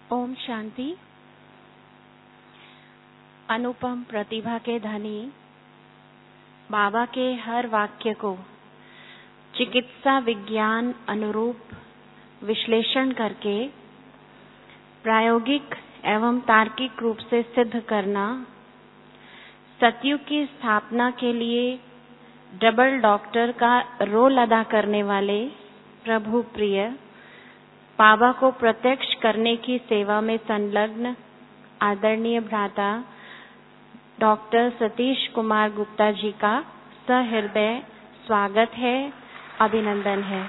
ओम शांति। अनुपम प्रतिभा के धनी बाबा के हर वाक्य को चिकित्सा विज्ञान अनुरूप विश्लेषण करके प्रायोगिक एवं तार्किक रूप से सिद्ध करना, सतयुग की स्थापना के लिए डबल डॉक्टर का रोल अदा करने वाले प्रभु प्रिय बाबा को प्रत्यक्ष करने की सेवा में संलग्न आदरणीय भ्राता डॉक्टर सतीश कुमार गुप्ता जी का सहृदय स्वागत है, अभिनंदन है।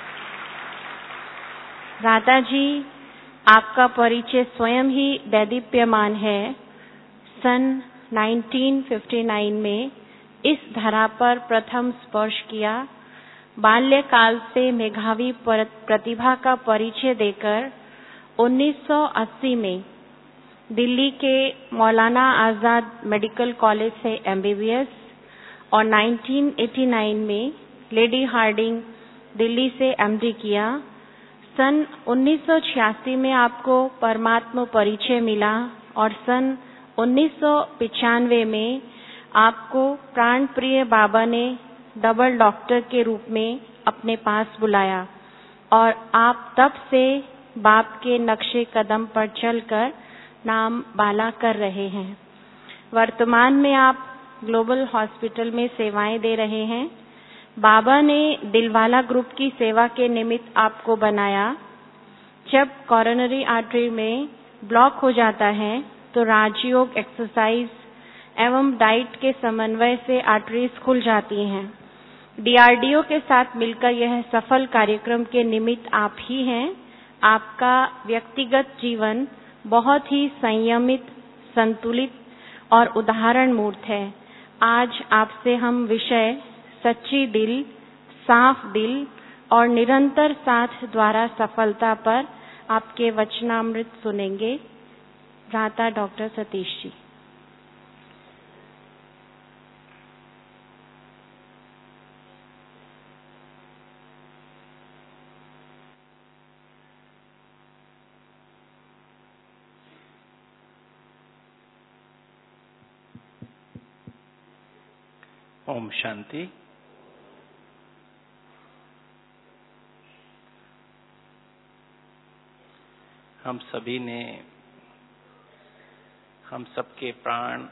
भ्राता जी, आपका परिचय स्वयं ही दैदीप्यमान है। सन 1959 में इस धरा पर प्रथम स्पर्श किया। बाल्यकाल से मेधावी प्रतिभा का परिचय देकर 1980 में दिल्ली के मौलाना आजाद मेडिकल कॉलेज से MBBS और 1989 में लेडी हार्डिंग दिल्ली से MD किया। सन 1986 में आपको परमात्मा परिचय मिला और सन 1995 में आपको प्राण प्रिय बाबा ने डबल डॉक्टर के रूप में अपने पास बुलाया और आप तब से बाप के नक्शे कदम पर चलकर नाम बाला कर रहे हैं। वर्तमान में आप ग्लोबल हॉस्पिटल में सेवाएं दे रहे हैं। बाबा ने दिलवाला ग्रुप की सेवा के निमित्त आपको बनाया। जब कोरोनरी आर्टरी में ब्लॉक हो जाता है तो राजयोग एक्सरसाइज एवं डाइट के समन्वय से आर्टरीज खुल जाती हैं। DRDO के साथ मिलकर यह सफल कार्यक्रम के निमित्त आप ही हैं। आपका व्यक्तिगत जीवन बहुत ही संयमित, संतुलित और उदाहरण मूर्त है। आज आपसे हम विषय सच्ची दिल, साफ दिल और निरंतर साथ द्वारा सफलता पर आपके वचनामृत सुनेंगे। भ्राता डॉक्टर सतीश जी। ओम शांति। हम सभी ने, हम सबके प्राण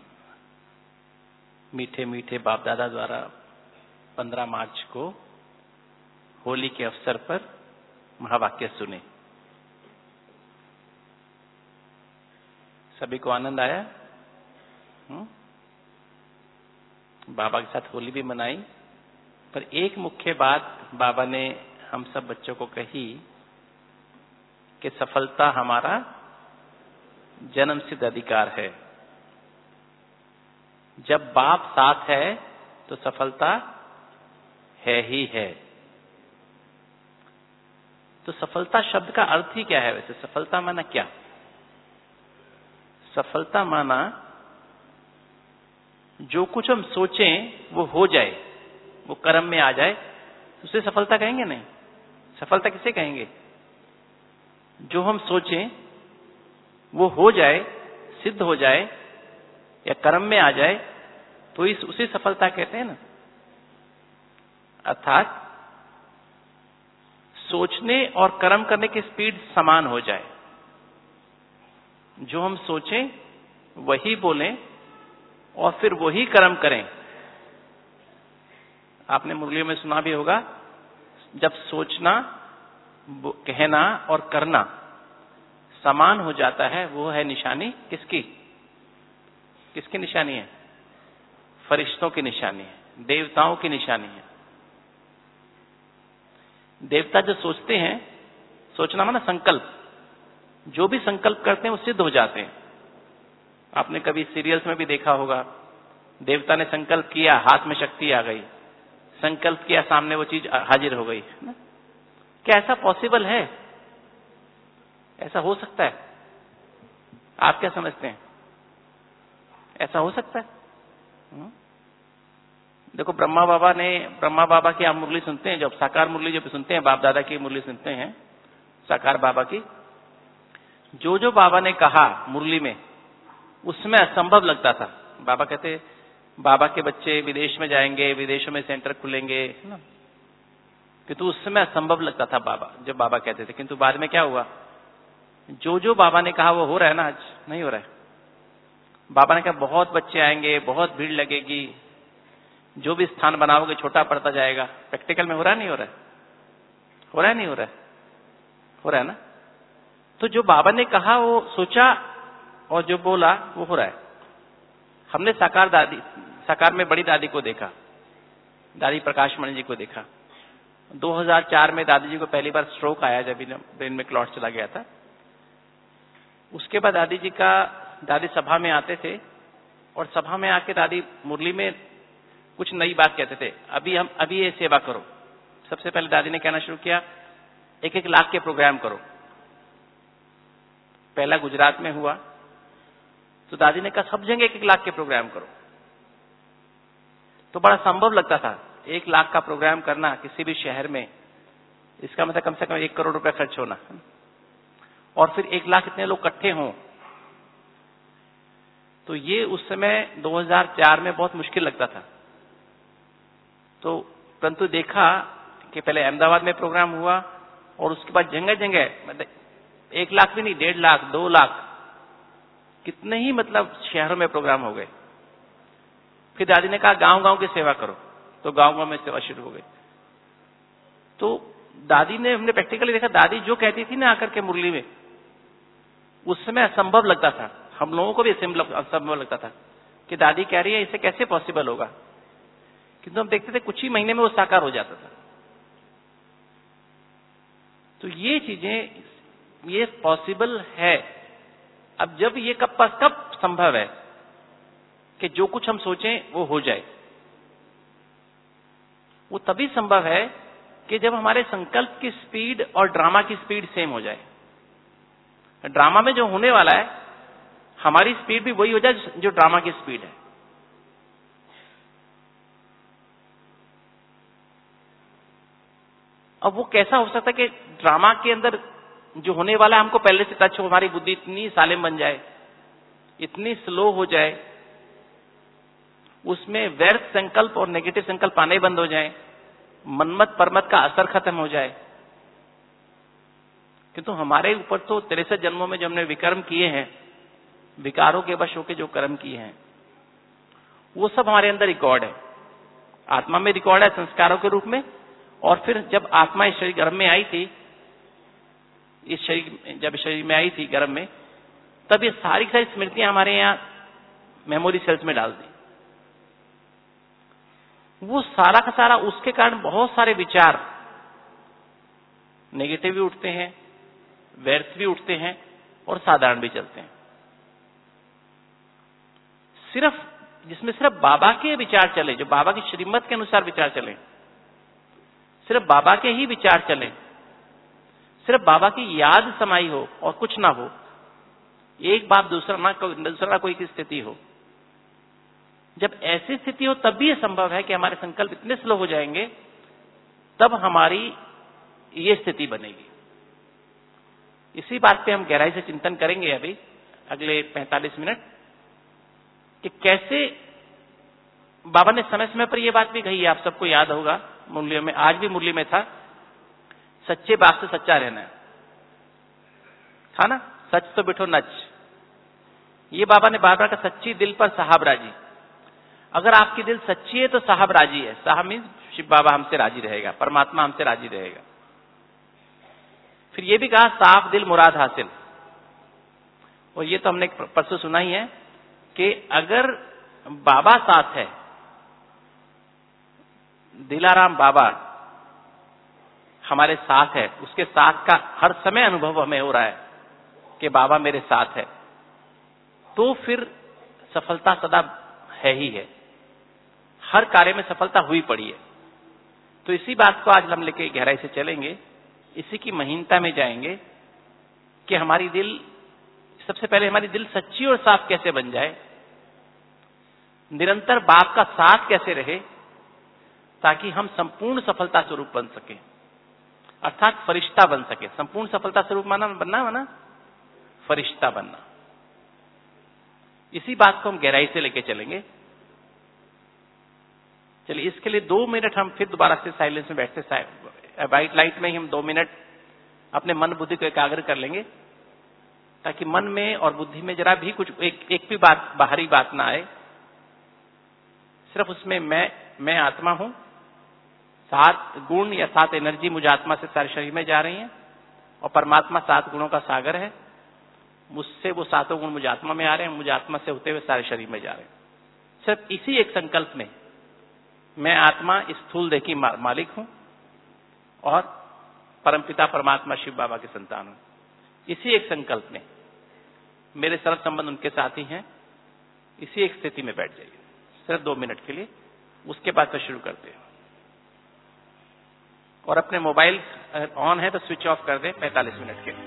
मीठे मीठे बाप दादा द्वारा 15 मार्च को होली के अवसर पर महावाक्य सुने। सभी को आनंद आया। बाबा के साथ होली भी मनाई, पर एक मुख्य बात बाबा ने हम सब बच्चों को कही कि सफलता हमारा जन्म सिद्ध अधिकार है। जब बाप साथ है तो सफलता है ही है। तो सफलता शब्द का अर्थ ही क्या है? वैसे सफलता माना क्या? सफलता माना जो कुछ हम सोचें वो हो जाए, वो कर्म में आ जाए, उसे सफलता कहेंगे? नहीं। सफलता किसे कहेंगे? जो हम सोचें वो हो जाए, सिद्ध हो जाए या कर्म में आ जाए, तो उसे सफलता कहते हैं ना। अर्थात सोचने और कर्म करने की स्पीड समान हो जाए। जो हम सोचें वही बोलें और फिर वही कर्म करें। आपने मुरलियों में सुना भी होगा, जब सोचना, कहना और करना समान हो जाता है, वो है निशानी किसकी? किसकी निशानी है? फरिश्तों की निशानी है, देवताओं की निशानी है। देवता जो सोचते हैं, सोचना माना संकल्प, जो भी संकल्प करते हैं वो सिद्ध हो जाते हैं। आपने कभी सीरियल्स में भी देखा होगा, देवता ने संकल्प किया, हाथ में शक्ति आ गई, संकल्प किया, सामने वो चीज हाजिर हो गई। क्या ऐसा पॉसिबल है? ऐसा हो सकता है? आप क्या समझते हैं? ऐसा हो सकता है? देखो, ब्रह्मा बाबा की आप मुरली सुनते हैं, जब साकार मुरली जब सुनते हैं, बाप दादा की मुरली सुनते हैं साकार बाबा की, जो जो बाबा ने कहा मुरली में उसमें असंभव लगता था। बाबा कहते बाबा के बच्चे विदेश में जाएंगे, विदेशों में सेंटर खुलेंगे, है ना, किंतु उस समय असंभव लगता था बाबा जब बाबा कहते थे। किंतु बाद में क्या हुआ, जो जो बाबा ने कहा वो हो रहा है ना, आज नहीं हो रहा है। बाबा ने कहा बहुत बच्चे आएंगे, बहुत भीड़ लगेगी, जो भी स्थान बनाओगे छोटा पड़ता जाएगा। प्रैक्टिकल में हो रहा है, नहीं हो रहा है? हो रहा है, नहीं हो रहा है? हो रहा है ना। तो जो बाबा ने कहा वो सोचा और जो बोला वो हो रहा है। हमने साकार में बड़ी दादी को देखा, दादी प्रकाश मणि जी को देखा। 2004 में दादी जी को पहली बार स्ट्रोक आया जब ब्रेन में क्लॉट चला गया था। उसके बाद दादी सभा में आते थे और सभा में आके दादी मुरली में कुछ नई बात कहते थे। अभी ये सेवा करो। सबसे पहले दादी ने कहना शुरू किया 1-1 लाख के प्रोग्राम करो। पहला गुजरात में हुआ तो दादी ने कहा सब जगह 1-1 लाख के प्रोग्राम करो। तो बड़ा संभव लगता था 1 लाख का प्रोग्राम करना किसी भी शहर में, इसका मतलब कम से कम 1 करोड़ रुपए खर्च होना, और फिर 1 लाख इतने लोग इकट्ठे हों, तो ये उस समय 2004 में बहुत मुश्किल लगता था। तो परंतु देखा कि पहले अहमदाबाद में प्रोग्राम हुआ और उसके बाद जगह जगह, मतलब 1 लाख भी नहीं, 1.5 लाख, 2 लाख, कितने ही मतलब शहरों में प्रोग्राम हो गए। फिर दादी ने कहा गांव गांव की सेवा करो, तो गांव गांव में सेवा शुरू हो गई। तो दादी ने, हमने प्रैक्टिकली देखा, दादी जो कहती थी ना आकर के मुरली में, उस समय असंभव लगता था। हम लोगों को भी असंभव लगता था कि दादी कह रही है, इसे कैसे पॉसिबल होगा। किंतु हम देखते थे कुछ ही महीने में वो साकार हो जाता था। तो ये चीजें, ये पॉसिबल है। अब जब ये कब संभव है कि जो कुछ हम सोचें वो हो जाए? वो तभी संभव है कि जब हमारे संकल्प की स्पीड और ड्रामा की स्पीड सेम हो जाए। ड्रामा में जो होने वाला है, हमारी स्पीड भी वही हो जाए जो ड्रामा की स्पीड है। अब वो कैसा हो सकता है कि ड्रामा के अंदर जो होने वाला है हमको पहले से टच हो, हमारी बुद्धि इतनी सालिम बन जाए, इतनी स्लो हो जाए, उसमें व्यर्थ संकल्प और नेगेटिव संकल्प आने बंद हो जाए, मनमत परमत का असर खत्म हो जाए। किंतु हमारे ऊपर तो 63 जन्मों में जो हमने विकर्म किए हैं, विकारों के वश होकर जो कर्म किए हैं, वो सब हमारे अंदर रिकॉर्ड है। आत्मा में रिकॉर्ड है संस्कारों के रूप में। और फिर जब आत्मा इस शरीर गर्भ में आई थी, जब शरीर में आई थी गर्भ में, तब ये सारी स्मृतियां हमारे यहाँ मेमोरी सेल्स में डाल दी। वो सारा का सारा, उसके कारण बहुत सारे विचार नेगेटिव भी उठते हैं, व्यर्थ भी उठते हैं और साधारण भी चलते हैं। जिसमें सिर्फ बाबा के विचार चले, जो बाबा की श्रीमत के अनुसार विचार चले, सिर्फ बाबा के ही विचार चले, सिर्फ बाबा की याद समाई हो और कुछ ना हो, एक बाप दूसरा कोई की स्थिति हो, जब ऐसी स्थिति हो तब भी यह संभव है कि हमारे संकल्प इतने स्लो हो जाएंगे, तब हमारी ये स्थिति बनेगी। इसी बात पे हम गहराई से चिंतन करेंगे अभी अगले 45 मिनट, कि कैसे बाबा ने समय समय पर यह बात भी कही है। आप सबको याद होगा, मुरली में, आज भी मुरली में था, सच्चे बाप से सच्चा रहना था ना, सच तो बिठो नच। ये बाबा ने बार बार कहा, सच्ची दिल पर साहब राजी। अगर आपकी दिल सच्ची है तो साहब राजी है। साहब मीन्स शिव बाबा हमसे राजी रहेगा, परमात्मा हमसे राजी रहेगा। फिर ये भी कहा, साफ दिल मुराद हासिल। और ये तो हमने परसों सुना ही है कि अगर बाबा साथ है, दिलाराम बाबा हमारे साथ है, उसके साथ का हर समय अनुभव हमें हो रहा है कि बाबा मेरे साथ है, तो फिर सफलता सदा है ही है। हर कार्य में सफलता हुई पड़ी है। तो इसी बात को आज हम लेके गहराई से चलेंगे, इसी की महीनता में जाएंगे कि हमारी दिल, सबसे पहले हमारी दिल सच्ची और साफ कैसे बन जाए, निरंतर बाप का साथ कैसे रहे, ताकि हम संपूर्ण सफलता स्वरूप बन सके, अर्थात फरिश्ता बन सके। संपूर्ण सफलता स्वरूप बनना फरिश्ता बनना। इसी बात को हम गहराई से लेके चलेंगे। चलिए इसके लिए 2 मिनट हम फिर दोबारा से साइलेंस में बैठते, व्हाइट लाइट में ही हम 2 मिनट अपने मन बुद्धि को एकाग्र कर लेंगे, ताकि मन में और बुद्धि में जरा भी कुछ एक भी बात, बाहरी बात ना आए। सिर्फ उसमें मैं आत्मा हूं, 7 गुण या 7 एनर्जी मुझ आत्मा से सारे शरीर में जा रही हैं, और परमात्मा 7 गुणों का सागर है। मुझसे वो 7 गुण मुझ आत्मा में आ रहे हैं, मुझ आत्मा से होते हुए सारे शरीर में जा रहे हैं। सिर्फ इसी एक संकल्प में मैं आत्मा इस स्थूल देह की मालिक हूं और परमपिता परमात्मा शिव बाबा के संतान हूं। इसी एक संकल्प में मेरे सर्व संबंध उनके साथ ही हैं। इसी एक स्थिति में बैठ जाइए सिर्फ 2 मिनट के लिए, उसके बाद फिर शुरू करते हैं। और अपने मोबाइल ऑन है तो स्विच ऑफ कर दें 45 मिनट के लिए।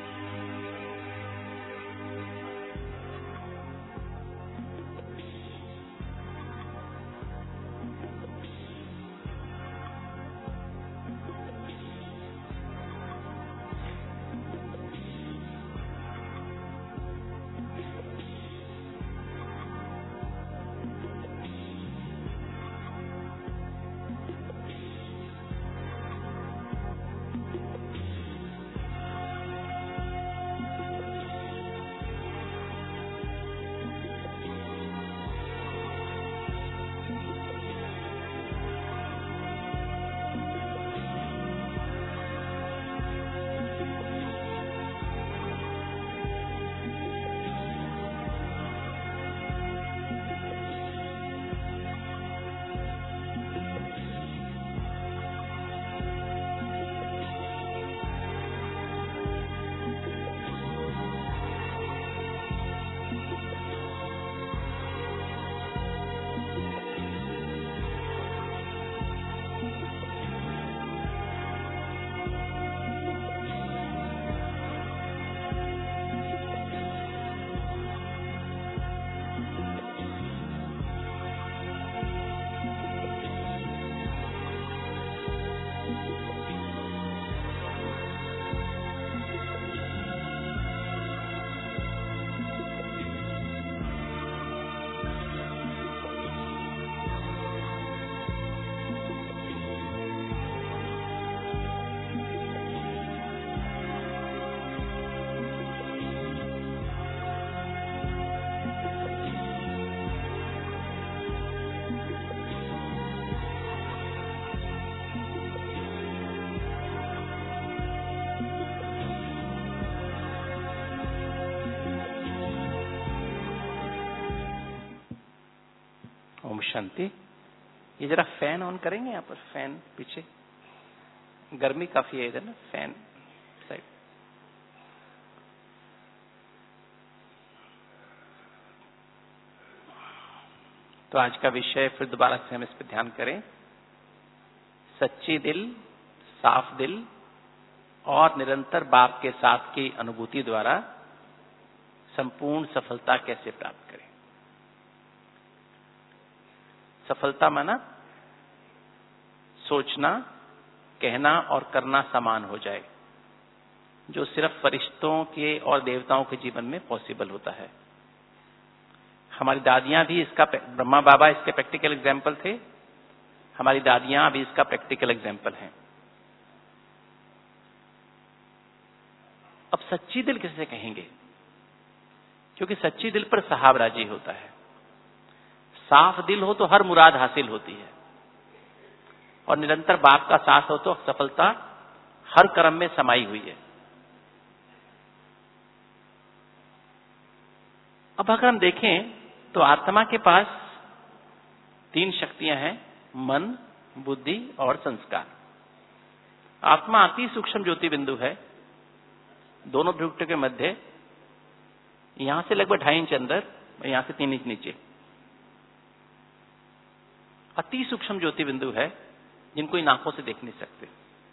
ओम शांति। ये जरा फैन ऑन करेंगे, यहाँ पर फैन पीछे, गर्मी काफी है इधर ना, फैन साइड। तो आज का विषय फिर दोबारा से हम इस पर ध्यान करें। सच्ची दिल, साफ दिल और निरंतर बाप के साथ की अनुभूति द्वारा संपूर्ण सफलता कैसे प्राप्त करें। सफलता माना सोचना, कहना और करना समान हो जाए, जो सिर्फ फरिश्तों के और देवताओं के जीवन में पॉसिबल होता है। हमारी दादियां भी इसका, ब्रह्मा बाबा इसके प्रैक्टिकल एग्जाम्पल थे, हमारी दादियां भी इसका प्रैक्टिकल एग्जाम्पल हैं। अब सच्ची दिल किसे कहेंगे? क्योंकि सच्ची दिल पर साहब राजी होता है। साफ दिल हो तो हर मुराद हासिल होती है, और निरंतर बाप का साथ हो तो सफलता हर कर्म में समाई हुई है। अब अगर हम देखें तो आत्मा के पास 3 शक्तियां हैं, मन, बुद्धि और संस्कार। आत्मा अति सूक्ष्म ज्योति बिंदु है, दोनों भ्रुकुटी के मध्य, यहां से लगभग 2.5 इंच अंदर, यहां से 3 इंच नीचे। अति सूक्ष्म ज्योति बिंदु है जिनको इन आंखों से देख नहीं सकते।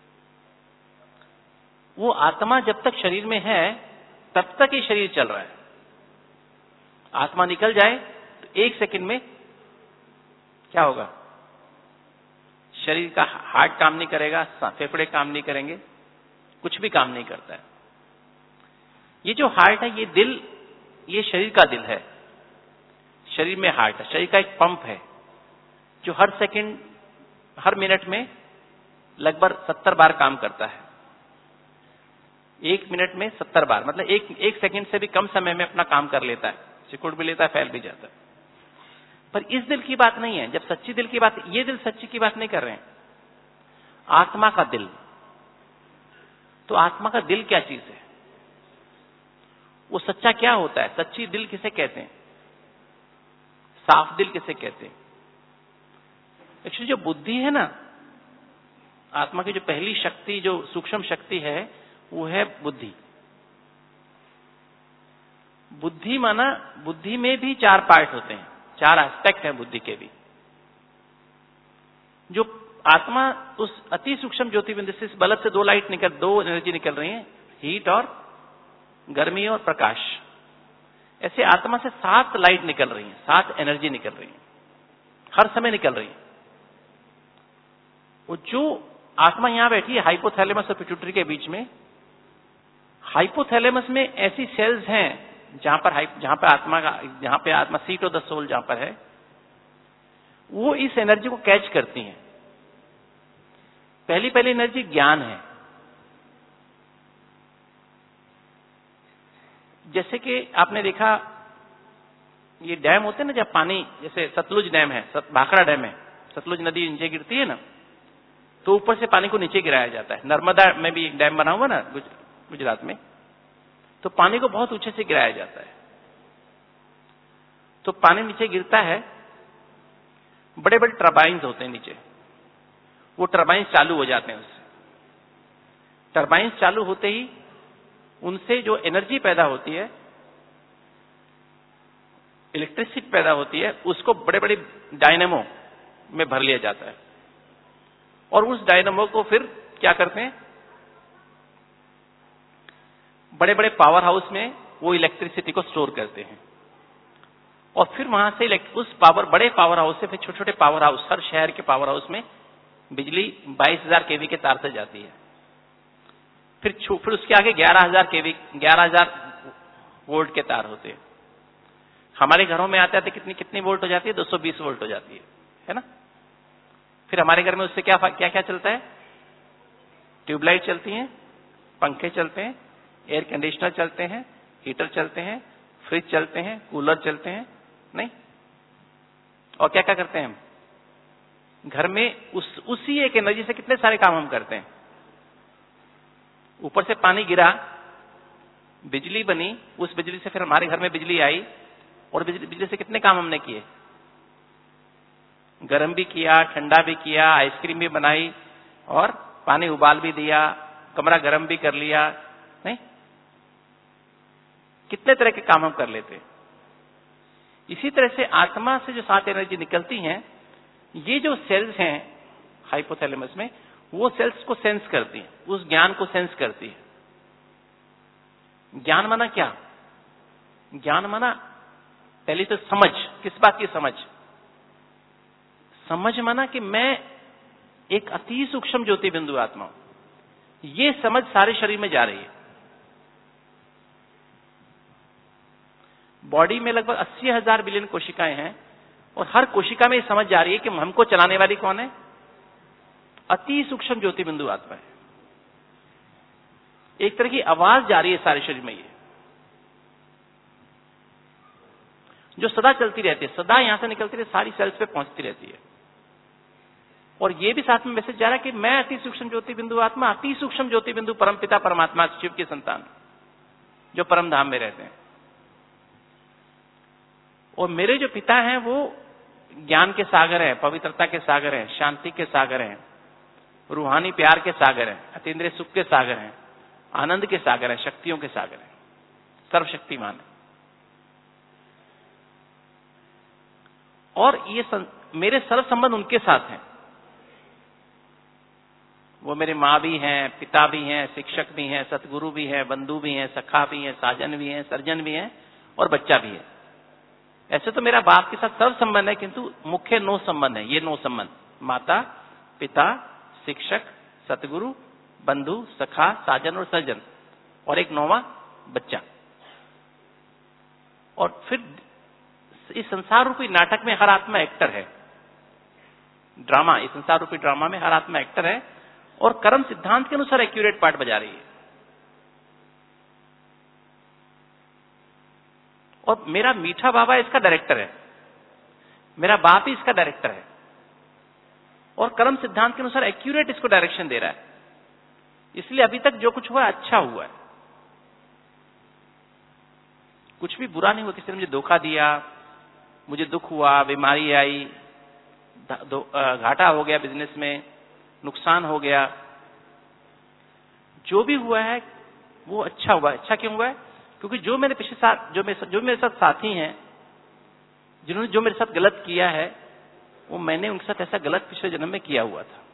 वो आत्मा जब तक शरीर में है तब तक ही शरीर चल रहा है। आत्मा निकल जाए तो 1 सेकंड में क्या होगा? शरीर का हार्ट काम नहीं करेगा, फेफड़े काम नहीं करेंगे, कुछ भी काम नहीं करता है। ये जो हार्ट है, ये दिल, ये शरीर का दिल है, शरीर में हार्ट है, शरीर का एक पंप है जो हर सेकंड, हर मिनट में लगभग 70 बार काम करता है। 1 मिनट में 70 बार, मतलब एक सेकंड से भी कम समय में अपना काम कर लेता है, सिकुड़ भी लेता है, फैल भी जाता है। पर इस दिल की बात नहीं है। जब सच्ची दिल की बात, ये दिल सच्ची की बात नहीं कर रहे हैं, आत्मा का दिल। तो आत्मा का दिल क्या चीज है, वो सच्चा क्या होता है, सच्ची दिल किसे कहते हैं, साफ दिल किसे कहते हैं? एक्चुअली जो बुद्धि है ना, आत्मा की जो पहली शक्ति, जो सूक्ष्म शक्ति है, वो है बुद्धि। बुद्धि माना, बुद्धि में भी 4 पार्ट होते हैं, 4 एस्पेक्ट हैं बुद्धि के भी। जो आत्मा उस अति सूक्ष्म ज्योति बिंदु से, इस बल्ब से 2 एनर्जी निकल रही है, हीट और गर्मी और प्रकाश। ऐसे आत्मा से 7 लाइट निकल रही है, 7 एनर्जी निकल रही है, हर समय निकल रही है। वो जो आत्मा यहां बैठी है हाइपोथैलेमस और पिट्यूटरी के बीच में, हाइपोथैलेमस में ऐसी सेल्स हैं जहां पे आत्मा सीट ऑफ द सोल जहां पर है, वो इस एनर्जी को कैच करती हैं। पहली एनर्जी ज्ञान है। जैसे कि आपने देखा, ये डैम होते हैं ना, जब पानी, जैसे सतलुज डैम है, भाखड़ा डैम है, सतलुज नदी नीचे गिरती है ना, तो ऊपर से पानी को नीचे गिराया जाता है। नर्मदा में भी एक डैम बना हुआ ना गुजरात में, तो पानी को बहुत ऊंचे से गिराया जाता है। तो पानी नीचे गिरता है, बड़े बड़े टर्बाइन्स होते हैं नीचे, वो टर्बाइन्स चालू हो जाते हैं। उससे टर्बाइन्स चालू होते ही उनसे जो एनर्जी पैदा होती है, इलेक्ट्रिसिटी पैदा होती है, उसको बड़े बड़े डायनेमो में भर लिया जाता है। और उस डायनेमो को फिर क्या करते हैं, बड़े बड़े पावर हाउस में वो इलेक्ट्रिसिटी को स्टोर करते हैं। और फिर वहां से उस बड़े पावर हाउस से फिर छोटे छोटे पावर हाउस, हर शहर के पावर हाउस में बिजली 22,000 केवी के तार से जाती है। फिर उसके आगे 11,000 वोल्ट के तार होते हैं। हमारे घरों में आते आते कितनी वोल्ट हो जाती है, 220 वोल्ट हो जाती है ना। फिर हमारे घर में उससे क्या क्या चलता है, ट्यूबलाइट चलती हैं, पंखे चलते हैं, एयर कंडीशनर चलते हैं, हीटर चलते हैं, फ्रिज चलते हैं, कूलर चलते हैं, नहीं? और क्या क्या करते हैं हम घर में, उसी एक एनर्जी से कितने सारे काम हम करते हैं। ऊपर से पानी गिरा, बिजली बनी, उस बिजली से फिर हमारे घर में बिजली आई, और बिजली से कितने काम हमने किए, गर्म भी किया, ठंडा भी किया, आइसक्रीम भी बनाई, और पानी उबाल भी दिया, कमरा गर्म भी कर लिया, नहीं? कितने तरह के काम हम कर लेते हैं। इसी तरह से आत्मा से जो 7 एनर्जी निकलती हैं, ये जो सेल्स हैं हाइपोथैलेमस में, वो सेल्स को सेंस करती हैं, उस ज्ञान को सेंस करती है। ज्ञान माना क्या, ज्ञान माना पहले तो समझ। किस बात की समझ? समझ माना कि मैं एक अति सूक्ष्म ज्योति बिंदु आत्मा हूं। ये समझ सारे शरीर में जा रही है। बॉडी में लगभग 80,000 बिलियन कोशिकाएं हैं, और हर कोशिका में ये समझ जा रही है कि हमको चलाने वाली कौन है, अति सूक्ष्म ज्योति बिंदु आत्मा है। एक तरह की आवाज जा रही है सारे शरीर में, ये जो सदा चलती रहती है, सदा यहां से निकलती रहती है, सारी सेल्स पे पहुंचती रहती है। और ये भी साथ में मैसेज जा रहा है कि मैं अति सूक्ष्म ज्योति बिंदु आत्मा, अति सूक्ष्म ज्योति बिंदु परमपिता परमात्मा शिव की संतान, जो परम धाम में रहते हैं। और मेरे जो पिता हैं वो ज्ञान के सागर हैं, पवित्रता के सागर हैं, शांति के सागर हैं, रूहानी प्यार के सागर हैं, अतीन्द्रिय सुख के सागर हैं, आनंद के सागर हैं, शक्तियों के सागर हैं, सर्वशक्तिमान है। और ये मेरे सर्व संबंध उनके साथ हैं। वो मेरे माँ भी हैं, पिता भी हैं, शिक्षक भी हैं, सतगुरु भी हैं, बंधु भी हैं, सखा भी हैं, साजन भी हैं, सर्जन भी हैं, और बच्चा भी है। ऐसे तो मेरा बाप के साथ सर्व संबंध है, किंतु मुख्य 9 संबंध है। ये 9 संबंध, माता, पिता, शिक्षक, सतगुरु, बंधु, सखा, साजन और सर्जन, और एक 9वां बच्चा। और फिर इस संसार रूपी नाटक में हर आत्मा एक्टर है। ड्रामा, इस संसार रूपी ड्रामा में हर आत्मा एक्टर है और कर्म सिद्धांत के अनुसार एक्यूरेट पार्ट बजा रही है। और मेरा मीठा बाबा इसका डायरेक्टर है, मेरा बाप ही इसका डायरेक्टर है और कर्म सिद्धांत के अनुसार एक्यूरेट इसको डायरेक्शन दे रहा है। इसलिए अभी तक जो कुछ हुआ अच्छा हुआ है, कुछ भी बुरा नहीं हुआ। किसी ने मुझे धोखा दिया, मुझे दुख हुआ, बीमारी आई, घाटा हो गया, बिजनेस में नुकसान हो गया, जो भी हुआ है वो अच्छा हुआ। अच्छा क्यों हुआ है? क्योंकि जो मेरे पिछले साथ जो मेरे साथ साथी हैं, जिन्होंने जो मेरे साथ गलत किया है, वो मैंने उनके साथ ऐसा गलत पिछले जन्म में किया हुआ था।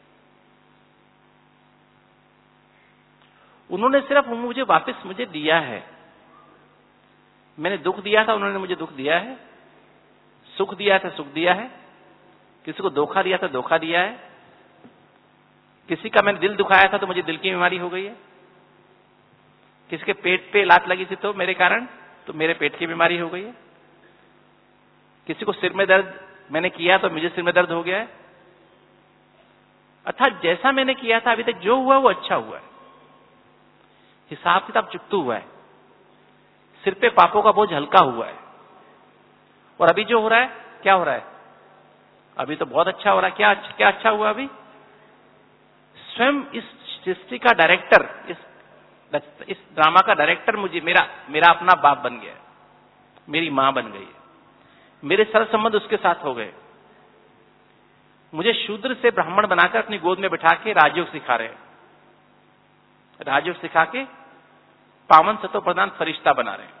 उन्होंने सिर्फ मुझे वापस मुझे दिया है। मैंने दुख दिया था, उन्होंने मुझे दुख दिया है। सुख दिया था, सुख दिया है। किसी को धोखा दिया था, धोखा दिया है। किसी का मैंने दिल दुखाया था तो मुझे दिल की बीमारी हो गई है। किसी के पेट पे लात लगी थी तो मेरे कारण तो मेरे पेट की बीमारी हो गई है। किसी को सिर में दर्द मैंने किया तो मुझे सिर में दर्द हो गया है। अर्थात जैसा मैंने किया था अभी तक जो हुआ वो अच्छा हुआ है, हिसाब किताब चुकता हुआ है, सिर पे पापों का बोझ हल्का हुआ है। और अभी जो हो रहा है, क्या हो रहा है? अभी तो बहुत अच्छा हो रहा है। क्या अच्छा हुआ? अभी स्वयं इस सृष्टि का डायरेक्टर, इस ड्रामा का डायरेक्टर मुझे मेरा अपना बाप बन गया, मेरी मां बन गई, मेरे सर संबंध उसके साथ हो गए। मुझे शूद्र से ब्राह्मण बनाकर अपनी गोद में बिठा के राजयोग सिखा रहे हैं। राजयोग सिखा के पावन सतो प्रधान फरिश्ता बना रहे हैं।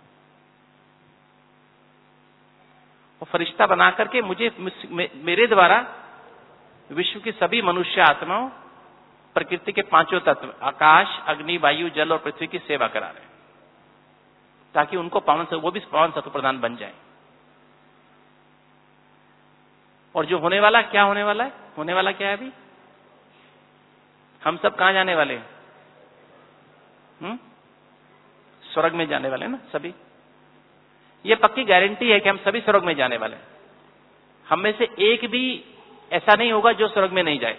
और फरिश्ता बना करके मेरे द्वारा विश्व की सभी मनुष्य आत्माओं, प्रकृति के पांचों तत्व आकाश, अग्नि, वायु, जल और पृथ्वी की सेवा करा रहे हैं, ताकि उनको वो भी पावन सत्व प्रधान बन जाए। और जो होने वाला, क्या होने वाला है? होने वाला क्या है? अभी हम सब कहां जाने वाले हैं? स्वर्ग में जाने वाले हैं ना सभी। ये पक्की गारंटी है कि हम सभी स्वर्ग में जाने वाले हैं। हम में से एक भी ऐसा नहीं होगा जो स्वर्ग में नहीं जाए।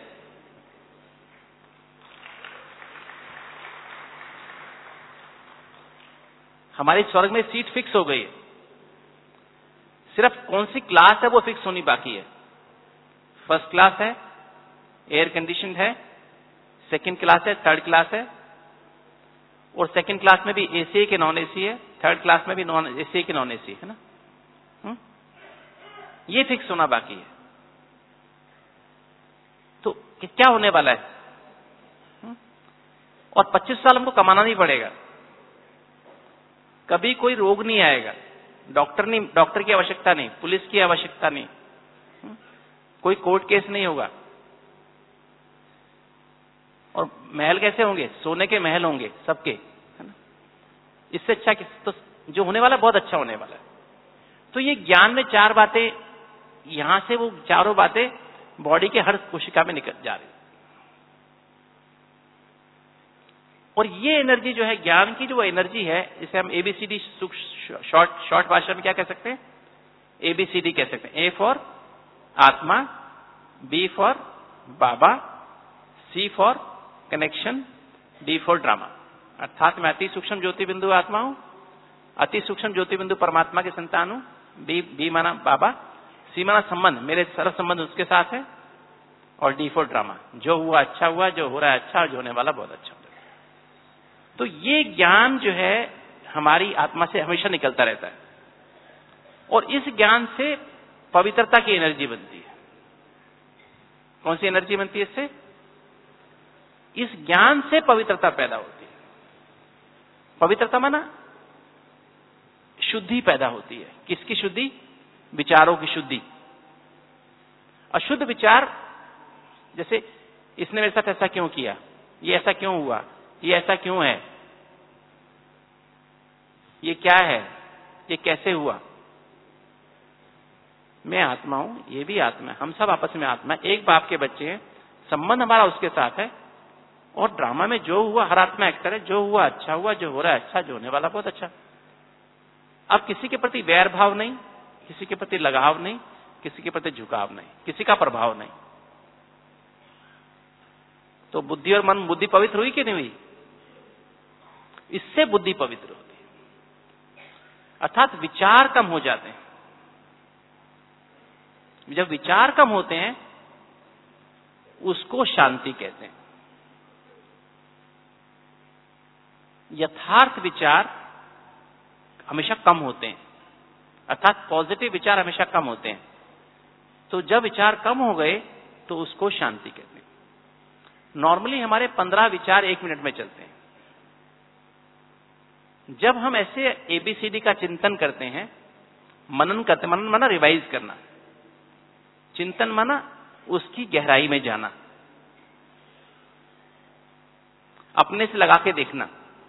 हमारी स्वर्ग में सीट फिक्स हो गई है, सिर्फ कौन सी क्लास है वो फिक्स होनी बाकी है। फर्स्ट क्लास है, एयर कंडीशन है, सेकंड क्लास है, थर्ड क्लास है, और सेकंड क्लास में भी एसी के नॉन एसी है, थर्ड क्लास में भी नॉन एसी के नॉन एसी है ना। ये फिक्स होना बाकी है। तो क्या होने वाला है? और 25 साल हमको कमाना नहीं पड़ेगा, कभी कोई रोग नहीं आएगा, डॉक्टर की आवश्यकता नहीं, पुलिस की आवश्यकता नहीं, कोई कोर्ट केस नहीं होगा। और महल कैसे होंगे? सोने के महल होंगे सबके, है ना। इससे अच्छा तो जो होने वाला बहुत अच्छा होने वाला है। तो ये ज्ञान में चार बातें, यहां से वो चारों बातें बॉडी के हर कोशिका में निकल जा रही। और ये एनर्जी जो है ज्ञान की, जो एनर्जी है, इसे हम एबीसीडी शॉर्ट भाषा में क्या कह सकते हैं? एबीसीडी कह सकते हैं। ए फॉर आत्मा, बी फॉर बाबा, C for connection, D for drama. अर्थात मैं अति सूक्ष्म ज्योति बिंदु आत्मा हूं, अति सूक्ष्म ज्योति बिंदु परमात्मा के संतान हूं। बी माना बाबा, सी माना संबंध, मेरे सारा संबंध उसके साथ है, और डी फॉर ड्रामा, जो हुआ अच्छा हुआ, जो हो रहा है अच्छा, जो होने वाला बहुत अच्छा। तो ये ज्ञान जो है हमारी आत्मा से हमेशा निकलता रहता है, और इस ज्ञान से पवित्रता की एनर्जी बनती है। कौन सी एनर्जी बनती है इससे? इस ज्ञान से पवित्रता पैदा होती है। पवित्रता माना शुद्धि पैदा होती है। किसकी शुद्धि? विचारों की शुद्धि। अशुद्ध विचार, जैसे इसने मेरे साथ ऐसा क्यों किया, ये ऐसा क्यों हुआ, ये ऐसा क्यों है, ये क्या है, ये कैसे हुआ। मैं आत्मा हूं, ये भी आत्मा है, हम सब आपस में आत्मा, एक बाप के बच्चे हैं, संबंध हमारा उसके साथ है, और ड्रामा में जो हुआ, हर आत्मा एक्टर है, जो हुआ अच्छा हुआ, जो हो रहा है अच्छा, जो होने वाला बहुत अच्छा। अब किसी के प्रति वैर भाव नहीं, किसी के प्रति लगाव नहीं, किसी के प्रति झुकाव नहीं, किसी का प्रभाव नहीं। तो बुद्धि और मन, बुद्धि पवित्र हुई कि नहीं हुई? इससे बुद्धि पवित्र होती है, अर्थात विचार कम हो जाते हैं। जब विचार कम होते हैं उसको शांति कहते हैं। यथार्थ विचार हमेशा कम होते हैं, अर्थात पॉजिटिव विचार हमेशा कम होते हैं। तो जब विचार कम हो गए तो उसको शांति कहते हैं। नॉर्मली हमारे 15 विचार 1 मिनट में चलते हैं। जब हम ऐसे ABCD का चिंतन करते हैं, मनन करते, मनन माना रिवाइज करना, चिंतन माना उसकी गहराई में जाना, अपने से लगा के देखना।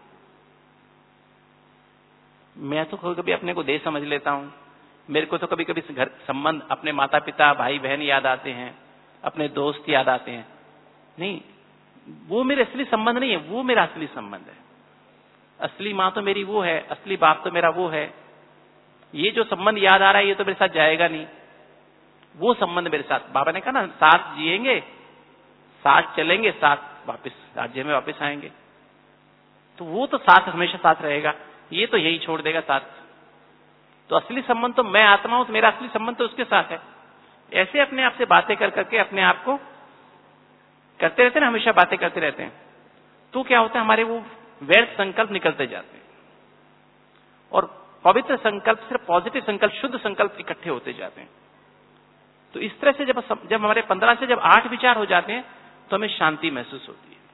मैं तो कभी कभी अपने को दे समझ लेता हूं, मेरे को तो कभी कभी घर संबंध, अपने माता पिता भाई बहन याद आते हैं, अपने दोस्त याद आते हैं। नहीं, वो मेरे असली संबंध नहीं है, वो मेरा असली संबंध है। असली माँ तो मेरी वो है, असली बाप तो मेरा वो है। ये जो संबंध याद आ रहा है ये तो मेरे साथ जाएगा नहीं, वो संबंध मेरे साथ। बाबा ने कहा ना, साथ जिएंगे, साथ चलेंगे, साथ वापस राज्य में वापस आएंगे। तो वो तो साथ हमेशा साथ रहेगा, ये तो यही छोड़ देगा साथ। तो असली संबंध तो मैं आत्मा हूं, तो मेरा असली संबंध तो उसके साथ है। ऐसे अपने आप से बातें कर करके अपने आप को करते रहते हैं ना, हमेशा बातें करते रहते हैं, तो क्या होता है, हमारे वो व्यर्थ संकल्प निकलते जाते हैं और पवित्र संकल्प, सिर्फ पॉजिटिव संकल्प, शुद्ध संकल्प इकट्ठे होते जाते हैं। तो इस तरह से जब हमारे 15 से जब 8 विचार हो जाते हैं तो हमें शांति महसूस होती है,